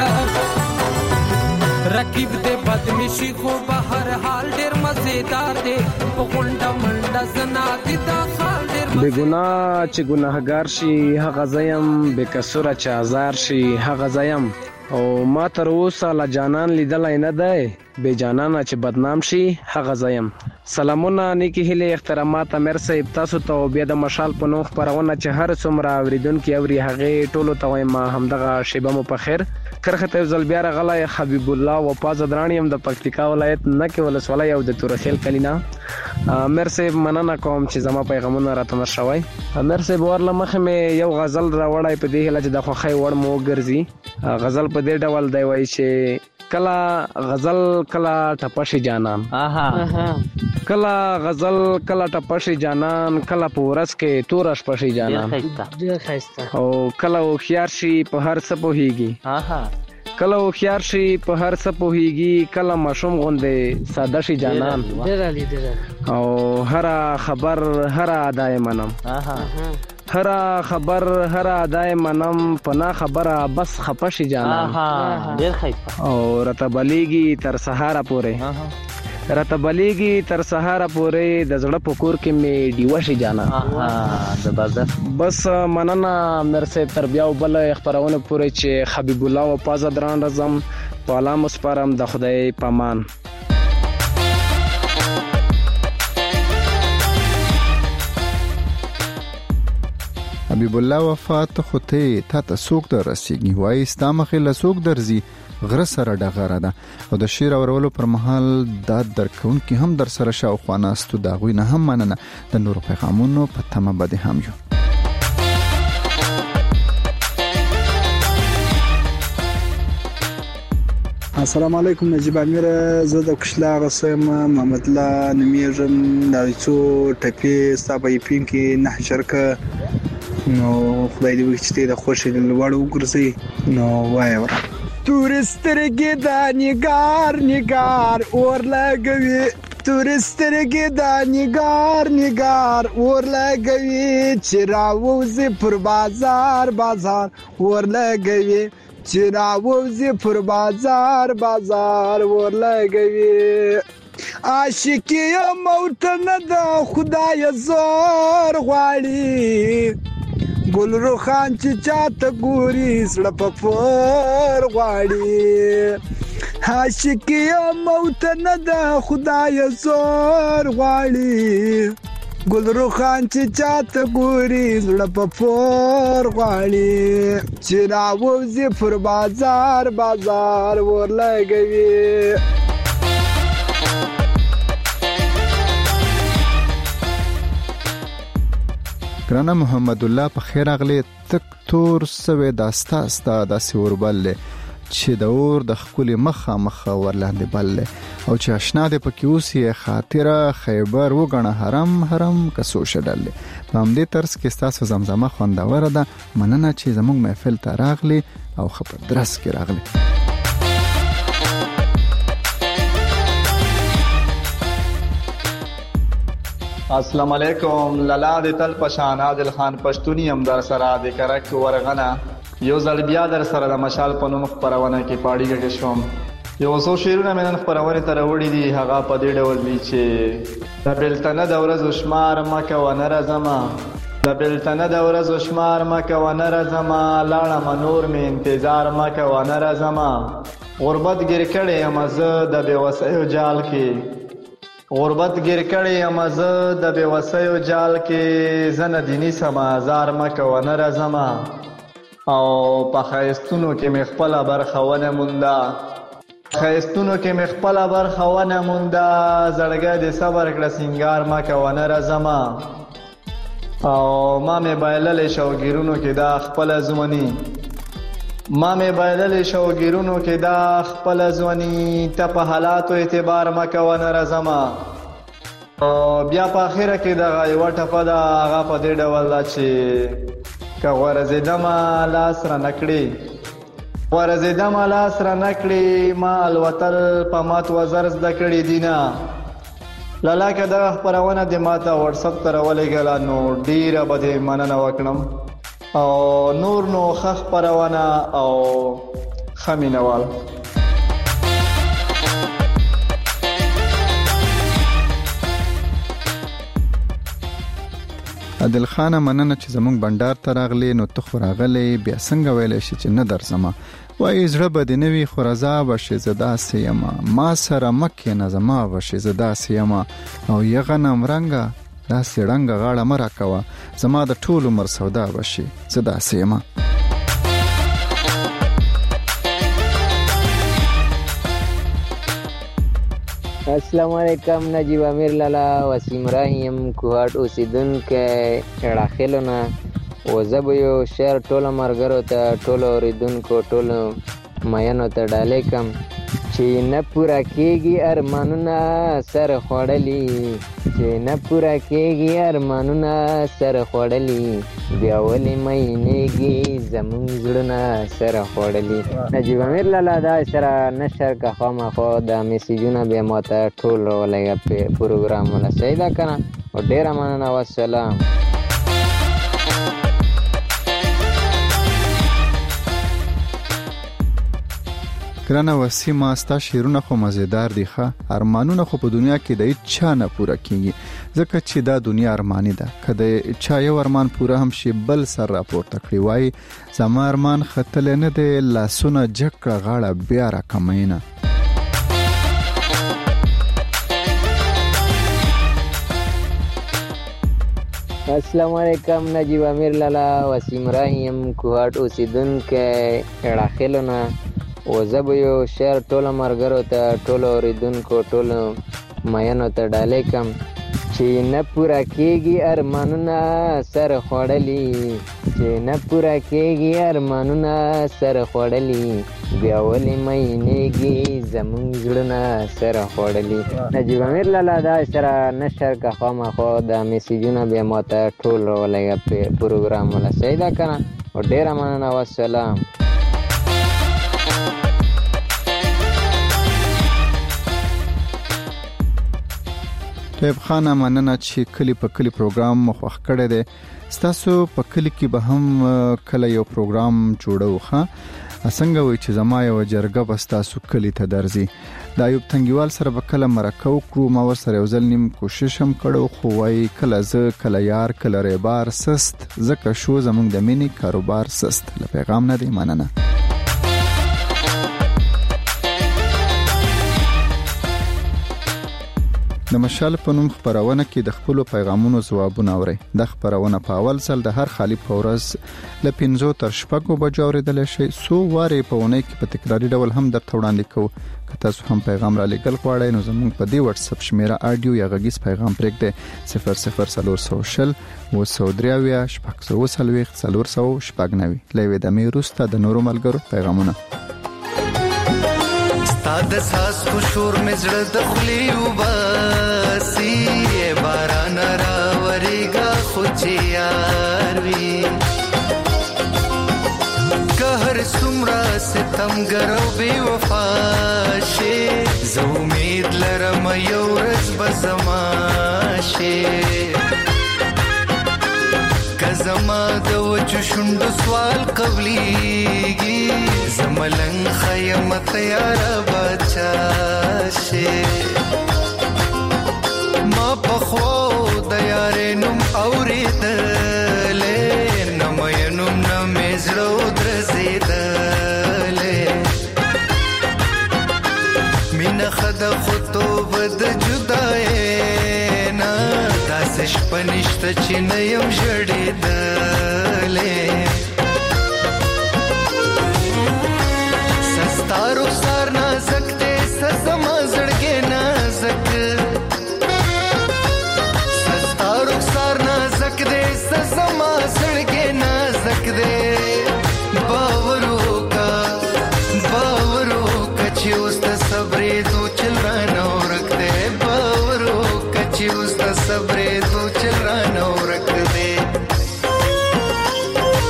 رقیب دې بدمشي خو به هر حال ډیر مزیدار دی غونډه منډه زنا دی دا خال ډیر بے گناه چې گناهګار شي هغه زیم بے قصوره چې آزار شي هغه زیم او ما تر اوسه لا جانان لیدلای نه دی بے جانانه چې بدنام شي هغه زیم. سلامونه نیکی هیله احترامات امیر صاحب تاسو ته بیا د مشال په نوم خبرونه چې هر څومره اوریدونکو اوري هغه ټولو ته وایم همدغه شیبه مو په خیر. کرخه ته ځل بیا راغلی حبیب الله وپاز درانی هم د پکتیکا ولایت نه کې ولسوالۍ او د تورخیل کلینا. امیر صاحب مننه کوم چې زما پیغامونه راته مرشوي. امیر صاحب ورله مخه مې یو غزل راوړای په دې هله چې د خوخی وړ مو ګرځي. غزل په دې ډول دی وای چې کلا غزل کلا ټپشي جانان اها کلا غزل کلا ټپشي جانان کلا پورس کې تورش پشي جانان ډیر خسته او کلا خيار شي په هر څه پوهیږي اها کلا خيار شي په هر څه پوهیږي کلا مشوم غوندې ساده شي جانان ډیر علي ډیر او هر خبر هر ادای منم اها هر خبر هر ادای منم پنا خبره بس خپشي جانان اها ډیر خیفه او رتبلیږي تر سهار پورې راته بلیږي تر سهار پورې د زړه پکور کې می دیوشي جانا اها د بازار بس مننه مرسه تر بیا بل خبرونه پورې چې حبیب الله او پاز دران رزم پالا مسپارم د خدای پامان. حبیب الله وفات خو ته تا ته سوق در رسیږي وای استامخه له سوق درځي غره سره ډغره ده او د شیر اورولو پر مهال داد درکون کې هم در سره شاوخوا ناستو دا غوی نه هم مننه د نور پیغامونو په تمه بده هم جو. السلام علیکم نجیب امیر زه د کشلا غسم محمد الله نمیرم دایڅو ټپی صاحب پین کې نه شرکه نو خدای دې وکړي د خوشې لوړ وګرځي نو وای ور تورسترګې د نګار نګار اور لګوي تورسترګې د نګار نګار اور لګوي چې راوځي پر بازار بازار اور لګوي چې راوځي پر بازار بازار اور لګوي عاشقي موت نه د خدای زور غواړي ګل روخان چې چاته ګوري سړه په فور غواړي عاشقي موت نه د خدای زور غواړي ګل روخان چې چاته ګوري سړه په فور غواړي چې راوځي پر بازار بازار ور لګوي. ګرانه محمد الله په خیر اغلی تک تور سوي داستا استا داسې وربل چې د اور د خپل مخه مخه ورلاندې بل او چې آشنا د پکې اوسې خاطره خیبر وګڼه حرم حرم کسو شډل په همدې طرز کې تاسو زمزمه خوندوره ده. مننه چې زموږ محفل ته راغلی او خبر درس کې راغلی. السلام علیکم لالا د تل پشان عادل خان پښتوني هم در سره د کرک ورغنه یو ځل بیا در سره د مشال په نوم خبرونه کې پاړیږه کې شوم. یو څو شیرونه مې نن خبرونه تر وړي دي هغه په دې ډول دي چې د بلتنه د ورځو شمار مکه و نه راځما د بلتنه د ورځو شمار مکه و نه راځما لاړه منور مې انتظار مکه و نه راځما غربت ګر کړي مزه د بیوسیو جال کې غربت ګر کړي مزه د بیوسیو جال کې زنه دیني سمازار مکه و نه راځما او په خیستونو کې مخپله برخه ونه مونده خیستونو کې مخپله برخه ونه مونده زړګی د صبر کړه سینګار مکه و نه راځما او ما مې بایللې شوګیرونو کې دا خپله ځواني ما مې بایللې شوګیرونو کې دا خپله ځواني ته په حالاتو اعتبار مکه و نه راځما او بیا په اخره کې دغه یوه ټپه ده هغه په دې ډول ده چې که غورځېدمه لاس را نکړې ورزیده ما لاس را نکړي ما الوتل په مات وزر زده کړي دینا لالاکه دغه خپرونه د ماته واتساپ ته راولېږله نو ډیره به دې مننه وکړم او نور نو ښه خپرونه او ښه مینوال. عادل خان مننه چې زمونږ بندر ته راغلی نو ته خو راغلی بیا څنګه ویلی شي چې نه درځمه وایي زړه به دې نه وي خو رضا به شي زه داسې یمه ما سره مه کښېنه زما به شي زه داسې یمه او یه غنم رنګه داسې ړنګه غاړه مه راکوه زما د ټول عمر سودا به شي زه داسې یمه. السلام علیکم نجیب امیر لالا وسیم راهیم کوهاټ اوسیدونکی اړاخیلو نه و زه به یو شعر ټولو ملګرو ته ټولو اورېدونکو ټولو مینو ته ډالۍ کړم چې نه پوره کېږي ارمانونه سر خوړلي چې نه پوره کېږي ارمانونه سر خوړلي بیا ولې مینېږي زموږ زړونه سر خوړلي. نجیب امیر لالا دا سره نشر که خامخا دا میسیجونه بیا ماته ټول راولېږه پروګرامونه صحیح ده که نه او ډېره مننه والسلام. ګرانه وسیمه ستا شعرونه خو مزیدار دي ښه ارمانونه خو په دنیا کې د هیچا نه پوره کیږي ځکه چې دا دنیا ارمانی ده که د چا یو ارمان پوره هم شي بل سر راپورته کړي وایي زما ارمان ختلی نه دی لاسونه جګ کړه غاړه بیا راکمینه. السلام علیکم نجیب امیر لالا وسیم راهیم کوهاټ اوسیدونکی اړاخیلو نه و زه به یو شعر ټولو ملګرو ته ټولو اورېدونکو ټولو مینو ته ډالۍ کړم چې نه پوره کېږي ارمانونه سر خوړلي چې نه پوره کېږي ارمانونه سر خوړلي بیا ولې مینېږي زموږ زړونه سر خوړلي. نجیب امیر لالا دا سره نشر که خامخا دا میسیجونه بیا ماته ټول راولېږه پروګرامونه صحیح ده که نه او ډېره مننه والسلام. طيب خانه مننه چې کلی په کلی پروګرام مخوخ کړی دی ستاسو په کلی کې به هم کله یو پروګرام جوړو ښه څنګه وي چې زما یو جرګه به ستاسو کلی ته درځي د ایوب تنګیوال سره به کله مرکه وکړو ما ورسره یو ځل نیم کوشش هم کړو خو وایي کله زه کله یار کله ریبار سست ځکه شو زمونږ د مینې کاروبار سست له پیغام نه دی مننه. د مشال په نوم خبرونه کې د خپل پیغامونو ځوابونه اوري د خبرونه په اول ځل د هر خالی پورز ل پنځو تر شپږو بجو اوریدل شي سو واره په ونه کې په تکراری ډول هم در وړاندې کوو که تاسو هم پیغام را لګل غواړئ نو زموږ په دې واتس اپ شمیره اډیو یا غږیز پیغام پرېږدئ صفر صفر صفر شل و سودریاویا شپږ سو سلويخ څلور سو شپږ نوي لوي د میروسته د نورو ملګرو پیغامونه ستاد ساس کو شور مزړه د خلی وباسي باران را وريګه خو چې یار وی قهر سمرا ستم ګرو بي وفا شي زه امید لرم یو ورځ بزما شي کزما د وچ شوند سوال قبليږي زملنګ خیم تیار بچا شي ما پخو د یارینم اوریدلې نمینم نمزړو درزیدلې مين خد خطو بد جدای نه داس شپنشت چې نه يم جړېدلې سستارو سر نازک دې سزما زړګې نازک سستارو سر نازک دې سزما زړګې نازک دې باورو کا باورو کچې اوس ته صبرې دو چل را نو رکھتے باورو کچې اوس ته صبرې دو چل را نو رکھتے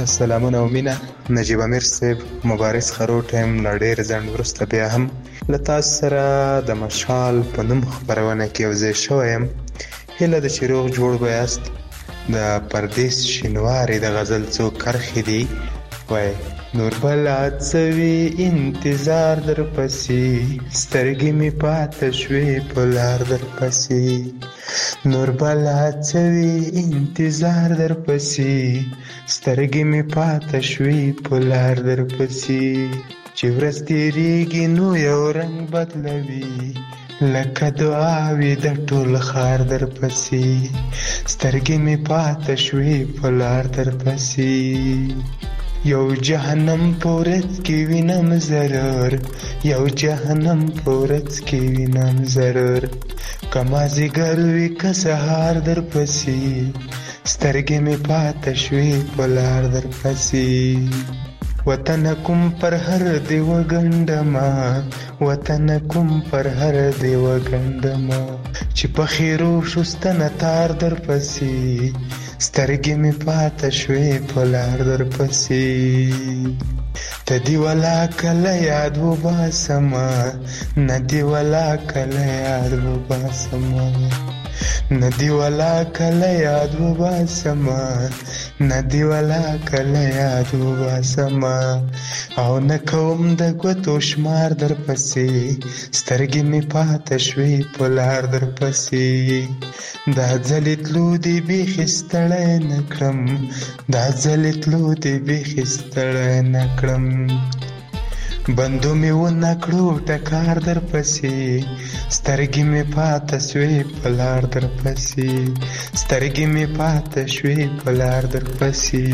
سلامونه او مینه. نجیب امیر صاحب مبارز خروټ هم لا ډېر ځنډ وروسته بیا هم له تاسو سره د مشال په نوم خپرونه کې یو ځای شوی یم. هیله ده چې روغ جوړ به یاست. د پردیس شینواري د غزل څو کرښې دي وای: نور بلا څوي انتظار در پسې، سترګې می پاتې شوې په لار در پسې. نور بلا څوي انتظار در پسې، سترګې می پاتې شوې په لار در پسې. چې ورځ تیریږي نو یو رنگ بدلوي، لکه دعاوي د ټول خار در پسې. سترګې می پاتې شوې په لار در پسې. یو جهنم پورت کې وینم ضرور، یو جهنم پورت کې وینم ضرور. کما زیګر وی که سهار در پسې، سترګې می پاتې شوې په لار در پسې. وطن کوم پر هر دی وګندما، وطن کوم پر هر دی وګندما. چې په خیرو شستنه تار در پسې، سترګې می پاتې شوې په لار در پسې. ته دی ولا کله یاد و باسما، نه دی ولا کله یاد و باسما. ندی ولا کله یاد و باسما، ندی ولا کله یاد و باسما. او نکوم د ګوتو شمار در پسې، سترګې می پاتې شوې په لار در پسې. دا ځلې تلو دې بیخي ستړی نه کړم، دا ځلې تلو دې بیخي ستړی نه کړم. بندو می و نکړو ټکار در پسې، سترګې می پاتې شوې په لار در پسې. سترګې می پاتې شوې په لار در پسې.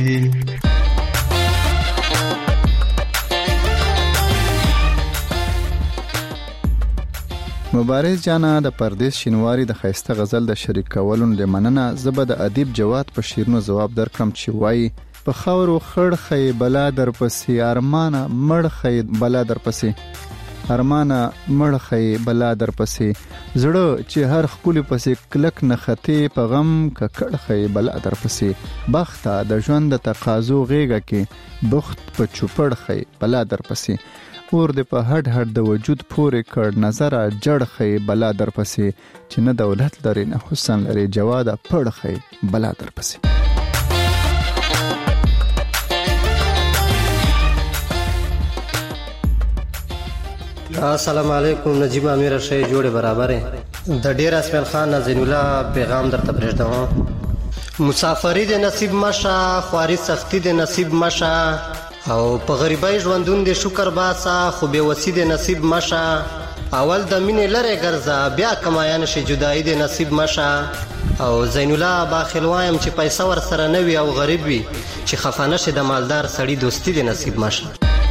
مبارز جانا د پردیس شینواری د خیسته غزل د شریک کولو د مننه. زبد ادیب جواد په شیرونو جواب درکړم چې وای: په خاورو خړ خې بلا در پسې، ارمانه مړ خې بلا در پسې. ارمانه مړ خې بلا در پسې، زړه چې هر خپل پسې کلک نه خته، په غم ککړ خې بلا در پسې. بخته د ژوند د تقاضو غېګه کې، بخت په چوپړ خې بلا در پسې. اور د په هډ هډ د وجود پورې کړ، نظر جړ خې بلا در پسې. چې نه دولت لري نه حسن لري، جواد پړ خې بلا در پسې. السلام علیکم. نجیب امیر شې جوړه برابر د ډیر اسمن خان زین الله پیغام درته پرېږدم. مسافری د نصیب مشه، خواري سختی د نصیب مشه. او په غریبای ژوندون د شکر باسا، خو به وسی د نصیب مشه. اول د مینې لره ګرځا، بیا کمایان شي جدای د نصیب مشه. او زین الله باخیل وایم چې پیسې ور سره نه وي او غریب وي، چې خفانه شه د مالدار سړی دوستی د نصیب مشه.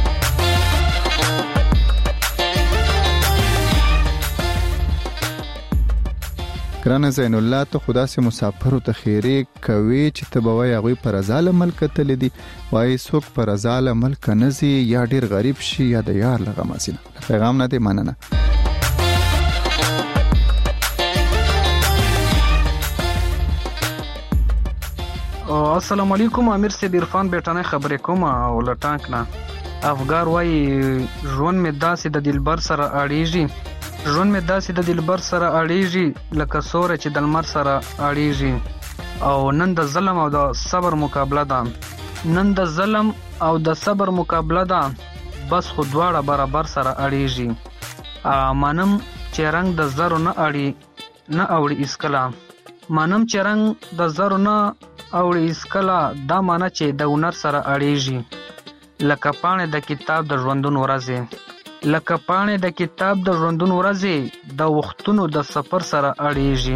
ګرانه زین الله ته خدا سي مسافر ته خیره کوي چې ته به وای غوي پر ازاله ملک تل دي. وای څوک پر ازاله ملک نزي، یا ډیر غریب شي یا د یار لغه ماسینه. پیغام نه دی مننه. السلام علیکم. امیر سید عرفان بیٹانه خبرې کوم او لټانک نه. افغار وای ژوند می داسې د دلبر سره اړیږي، ژوند می داسې د دلبر سره اړیږي، لکه سوره چې د لمر سره اړیږي. او نن د ظلم او د صبر مقابله ده، نن د ظلم او د صبر مقابله ده، بس خو دواړه برابر سره اړیږي. مانم چې رنگ د زرو نه اړي نه اوړي اسکلا، مانم چې رنگ د زرو نه اوړي اسکلا، دا معنی چې د هنر سره اړیږي. لکه پاڼې د کتاب د ژوندون ورځې، لکه پاڼې د کتاب د ژوندون ورځې، د وختونو د سفر سره اړیږي.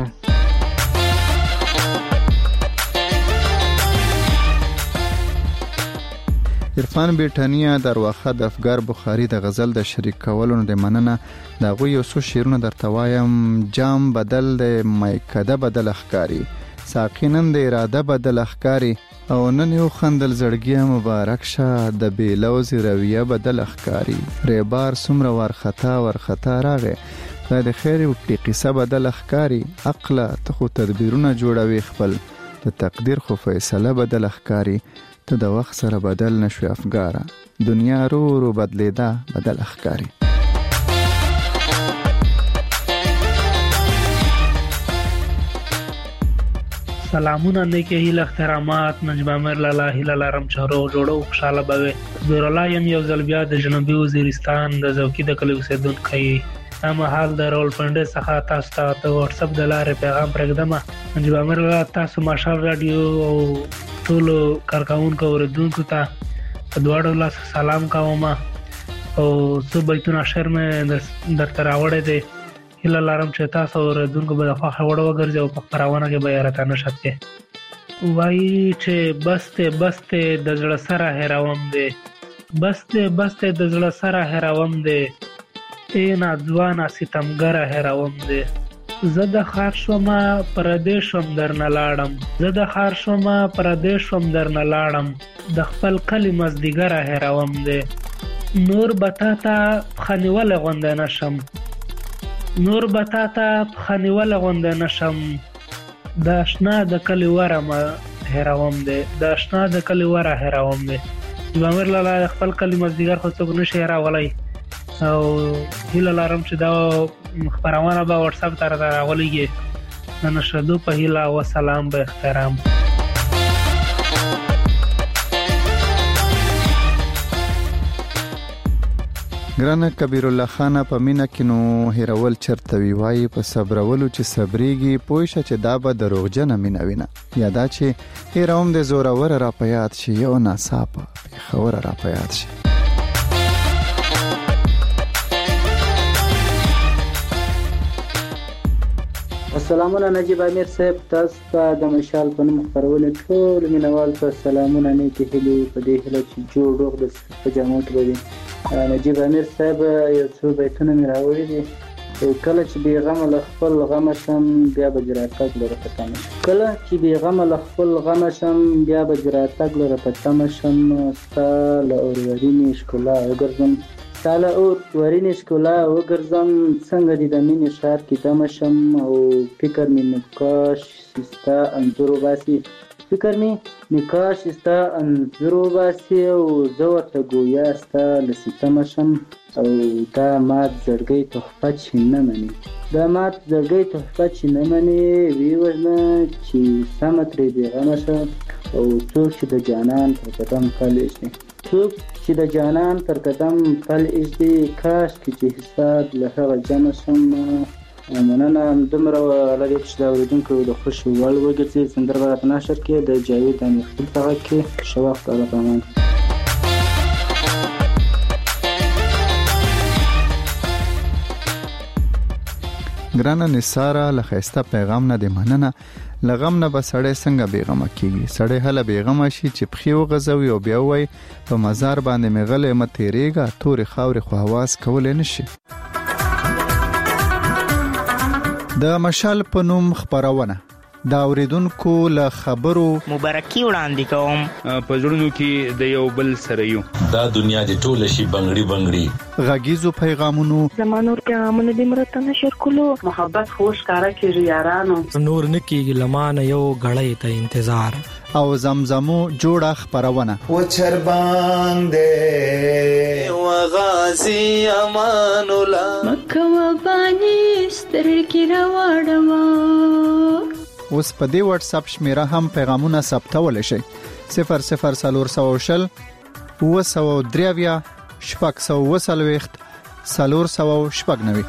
عرفان بیٹانیا درواخه د افګار بخاری د غزل د شریک کولو د مننه. دا غو یو څو شیرونه درته وایم: جام بدل د مایکده بدل اخکاری، ساقینن د اراده بدل اخکاری. او نن یو خندل زړګي مبارک شه، د بیلوز رویه بدل اخکاری. ریبار سمره ورخطا ورخطا راغې، د خیر او قصه بدل اخکاری. عقل ته خو تدبیرونه جوړوي خپل، د تقدیر خو فیصله بدل اخکاری. ته د وخت سره بدل نشوي افګاره دنیا رو رو بدلیدا بدل اخکاری. سلامونه نیکه هیله احترامات نجیب امیر لالا هیله لرم چې روغ جوړو خوشاله به زور الله یم یو ځل بیا د جنوبي وزیرستان د زوکی د کلی اوسیدونکی ام حال د رول پنده څخه تاسو ته د واتس اپ د لارې پیغام پرېږدم. نجیب امیر لالا تاسو ماشال رادیو او ټول کارکونکو اوریدونکو ته په دواړو لاس سلام کوم او څو بیتونه شعر مې درته راوړی دی. هیله لرم چې تاسو اوریدونکو به د خوښه وړ وګرځي او په خپرونه کې به یې راته نشته وایي چې بسته بسته د زړه سره هېروم دی بسته بسته د زړه سره هېروم دی ای ناځوانه ستمګره هېروم دی. زه د ښار شومه پردی شوم درنه لاړم زه د ښار شومه پردی شوم درنه لاړم د خپل کلي مزدیګره هېروم دی. نور به تا ته پښه نیولی غوندی نشم نور به تا ته پښه نیولی غوندی نشم د اشنا د کلي وره مه هېروم دی د اشنا د کلي وره هېروم دی. نجیب امیر لالا د خپل کلي مزدیګر خو څوک نشي هېرولی او هیله لرم چې دا خپرونه به واتس اپ ته راته راولېږي. د نشریدو په هیله وسلام به احترام. ګرانه کبیر الله خان په مینا کې نو هیرول چرته وی وای په صبرولو چې صبرېږي پوښه چې دا به دروغجن مینا وینا یادا چې هیروم د زورور را پیات شي یو ناصاپه خبر را پیات شي. السلامونه نجیب امیر صاحب تاسو ته د مشال په نوم خبرونه ټول مینوال ته سلامونه نه کې هلي په دې هله چې جوړ روغ د پجامو ته وي. نجیب امیر صاحب یو څو بیتونه مې راوړي دي. کله چې بې غمه له خپل غمه شم بیا به جراتګ لره په تمه شم کله چې بې غمه له خپل غمه شم بیا به جراتګ لره په تمه شم ستا له اورورینې ښکلا وګرځم ستا له اورورینې ښکلا وګرځم څنګه دې د مینې ښار کې دمه شم او فکر مې نکاش ستا انځور وباسي فکر مې نکاش ستا انځور وباسي او زه ورته ګویا ستا له ستمه شم او دا مات زړګی تحفه چې نه مني دا مات زړګی تحفه چې نه مني وی وژنه چې سمه ترې بېغمه شه او څوک چې د جانان پر قدم پل ایږدي څوک چې د جانان پر قدم پل ایږدي کاشکې چې حساب له هغه جمع شم. مننه همدومره له دې چې د اورېدونکو د خوښې وړ وګرځي. سندره به راته نشر کړي د جاوید امیرخېل په غږ کې ښه وخت الله پامان. ګرانه نثاره له ښایسته پیغام نه دې مننه. له غم نه به سړی څنګه بېغمه کېږي سړی هله بېغمه شي چې پښې وغځوي او بیا ووایي په مزار باندې مې غلی مه تېرېږه تورې خاورې خو هواز کولی نه شي. د مشال په نوم خپرونه دا اوریدونکو له خبرو مبارکي وړاندې کوم په زړونو کې د یو بل سره یو دا دنیا د ټول شي بنگړي بنگړي غږیزو پیغامونو زمانور پیغامونه د مرته نشر کولو محبت خوش کارا کیږي یارانو نور نکیږي لمانه یو غړې ته انتظار او زمزمو جوړه خبرونه و چربان دې و غازی امان الله مکه و بانی سترګې راوړم. اوس په دې واتس اپ شمیره هم پیغامونه ثبتول شي صفر صفر سلور سو شل و سو دریویا شپږ سو وسلويخت سلور سو شپږ نوي.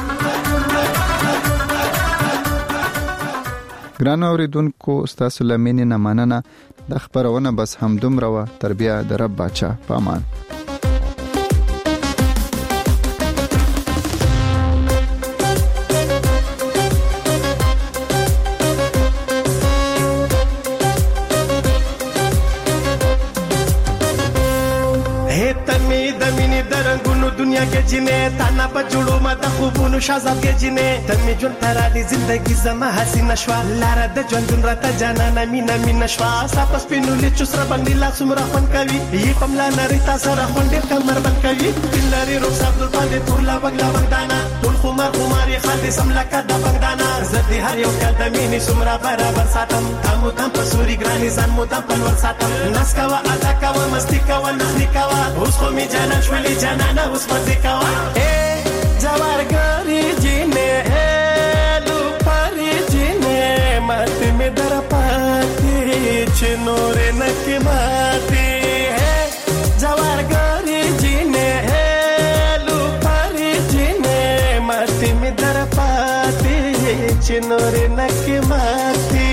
ګران اوریدونکو ستاسو لمنې نه مننه. د خبرونه بس هم دومره و تربیه د رب بچا پامان. دنیا کې جنې تانا په جوړو ما د خوبونو شازاد کې جنې تمې جون ترالي زندگی زما حسینه شوا لار د ژوند راته جانانه مینا مینا شوا ساپس پینولې چوسره باندې لا سمره خون کوي یې پملا نری تاسو را خون ډېر کمر بند کوي بلاري روح صاحب د باندې ټولا بغلا بغدانا ټول خمار خماري خالي سم لکه د بغدانا زدي هر یو کال د مینې سمره برابر ساتم تم مدام په سوري ګرانې ځان مدام په لور ساتم ناس کوه ادا کوه مستي کوه نخرې کوه اوس خو مې جانان شولې جانانه اوس مزې کوه ای جوارګرې جینې لوپرې جینې ماتې مې در پاتې چې نورې نکې ماتې جوارګرې جینې لوپرې جینې ماتې مې در پاتې چې نورې نکې ماتې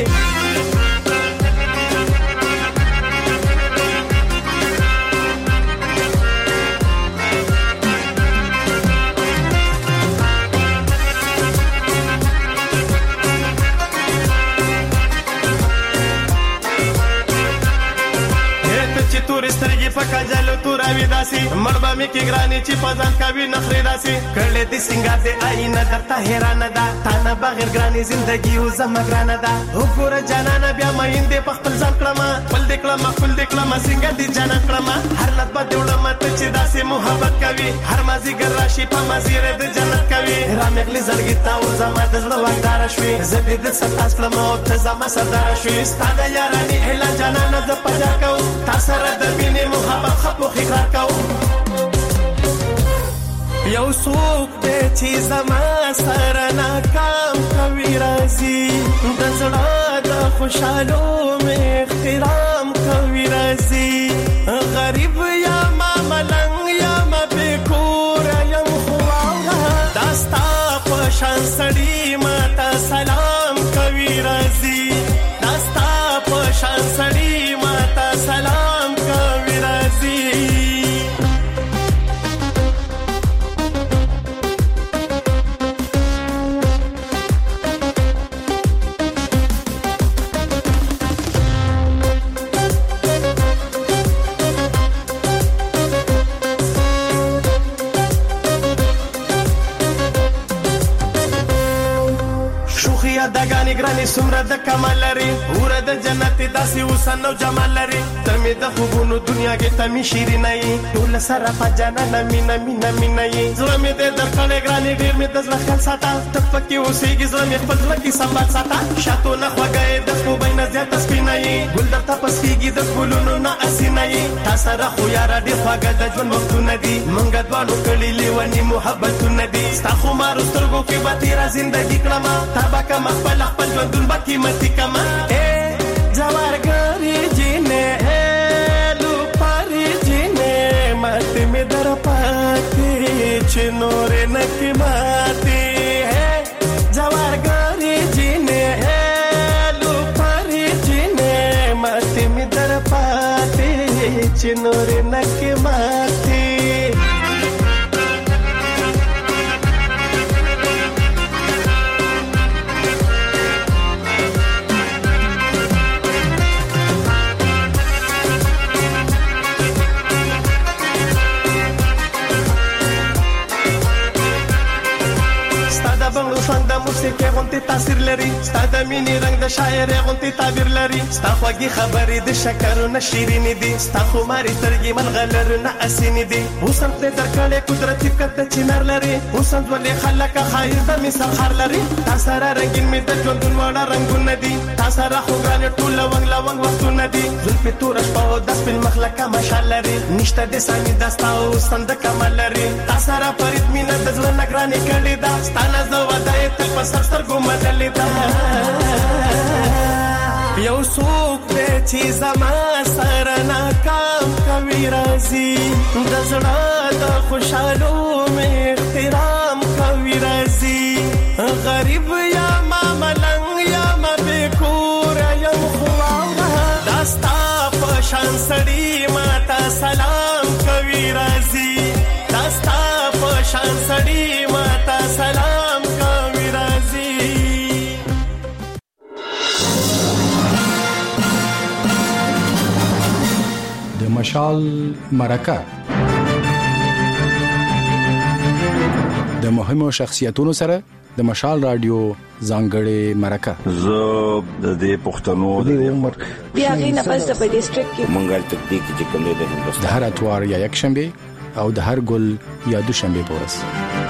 سترګې پکا جلو توراوي داسي مړبا مې کې ګرانې چې پزان کوي نخرې داسي کړلې دې سنگار دې آینه درته حیران ده تا نه بغیر ګرانې زندگی او زما ګرانه ده وګوره جانانه بیا مې دې په خپل ځان کړم خپل دې کړم خپل دې کړم څنګه دې جانا کړم هر لږ به وړم ته چې داسې محبت کوي هر مازی ګر راشي په مازی دې جنت کوي را مغلي زړګي تا او زما د زړه وقدار شوي زه دې ستاس کړم او ته زما سردار شوي ستاده یارانې هلا جانانه د پجا کو تا سره د مینې محبت خپو خکرار کو یو څوک دې چې زما سره ناکام کوي راځي د زړه د خوشحالو مې احترام کوي راځي غریب یا ما ملنګ یا ما بېکور یم خو داستا په شان سړي ماته سلام کوي راځي داستا په شان سړي ماته سلام کوي راځي دګانی ګرانی سمره د کمال لري ور د جنت داسې وسنو جمال لري ته مې د خوبونو دنیا کې ته مې شیرینه یې ټول سره په جنانه مینا مینا مینا یې زړه مې د درکړې ګرانی ډېر مې د زړه خل ساته ته پکې اوسېږي زړه مې خپل زړه کې سمبال ساته شاتو نه خوږې د خوبای نه زیات سپینه یې ګل درته پسېږي د ګلونو نه اسینه یې تا سره خو یاره ډېر خواږه د ژوند وختونه دي مونږ دواړو کړي لیوني محبتونه دي ستا خو مارو سترګو کې به تېره زندګي کړم تا به کم خپل خپل ژوندون به قیمتي کما ای جوارګرې جینې لوپرې جینې ماتې مې در پاتې چې نورې نکې ماتې جوارګرې جینې لوپرې جینې ماتې مې در پاتې چې نورې نکې ماتې ژوند د موسیقۍ غوندې تاثیر لري ستا د مینې رنګ د شاعرۍ غوندې تعبیر لري ستا خوږې خبرې د شکرونه شیرینې دي ستا خمارې سترګې ملغلرونه اسینې دي حسن دې درکړی قدرتي فکر د چنار لري حسن ولې خلکه ښایست د مثال خار لري تا سره رنګین مې د ژوندون واړه رنګونه دي تا سره خو ګرانې ټول لونګ لونګ وختونه دي زلفې توره شپه او د سپین مخ لکه مشال لري نشته د ثاني دا ستا حسن د کمال لري تا سره فرید مینه د زړه نه ګرانې کړې ده ستا نه زه وعده یې تل په سر سترګو مدلې ده یو څوک دی چې زما سره ناکام کوي راځي د زړه د خوشحالو مې احترام کوي راځي غریب یا ما ملنګ یا ما بېکور یم خو دا ستا په شان سړي ماته سلام کوي راځي دا ستا په شان سړي ماته سلام کوي راځي د مشال مرکه د مهمو شخصیتونو سره د مشال رادیو ځانګړې مرکه زه د دې پښتنو د عمر بیا غینه پس په ډیسټریکټ کې منګل تکتیک چې کوم دی د هر اتوار یا یک شنبه او د هر ګل یا دوشنبه پورس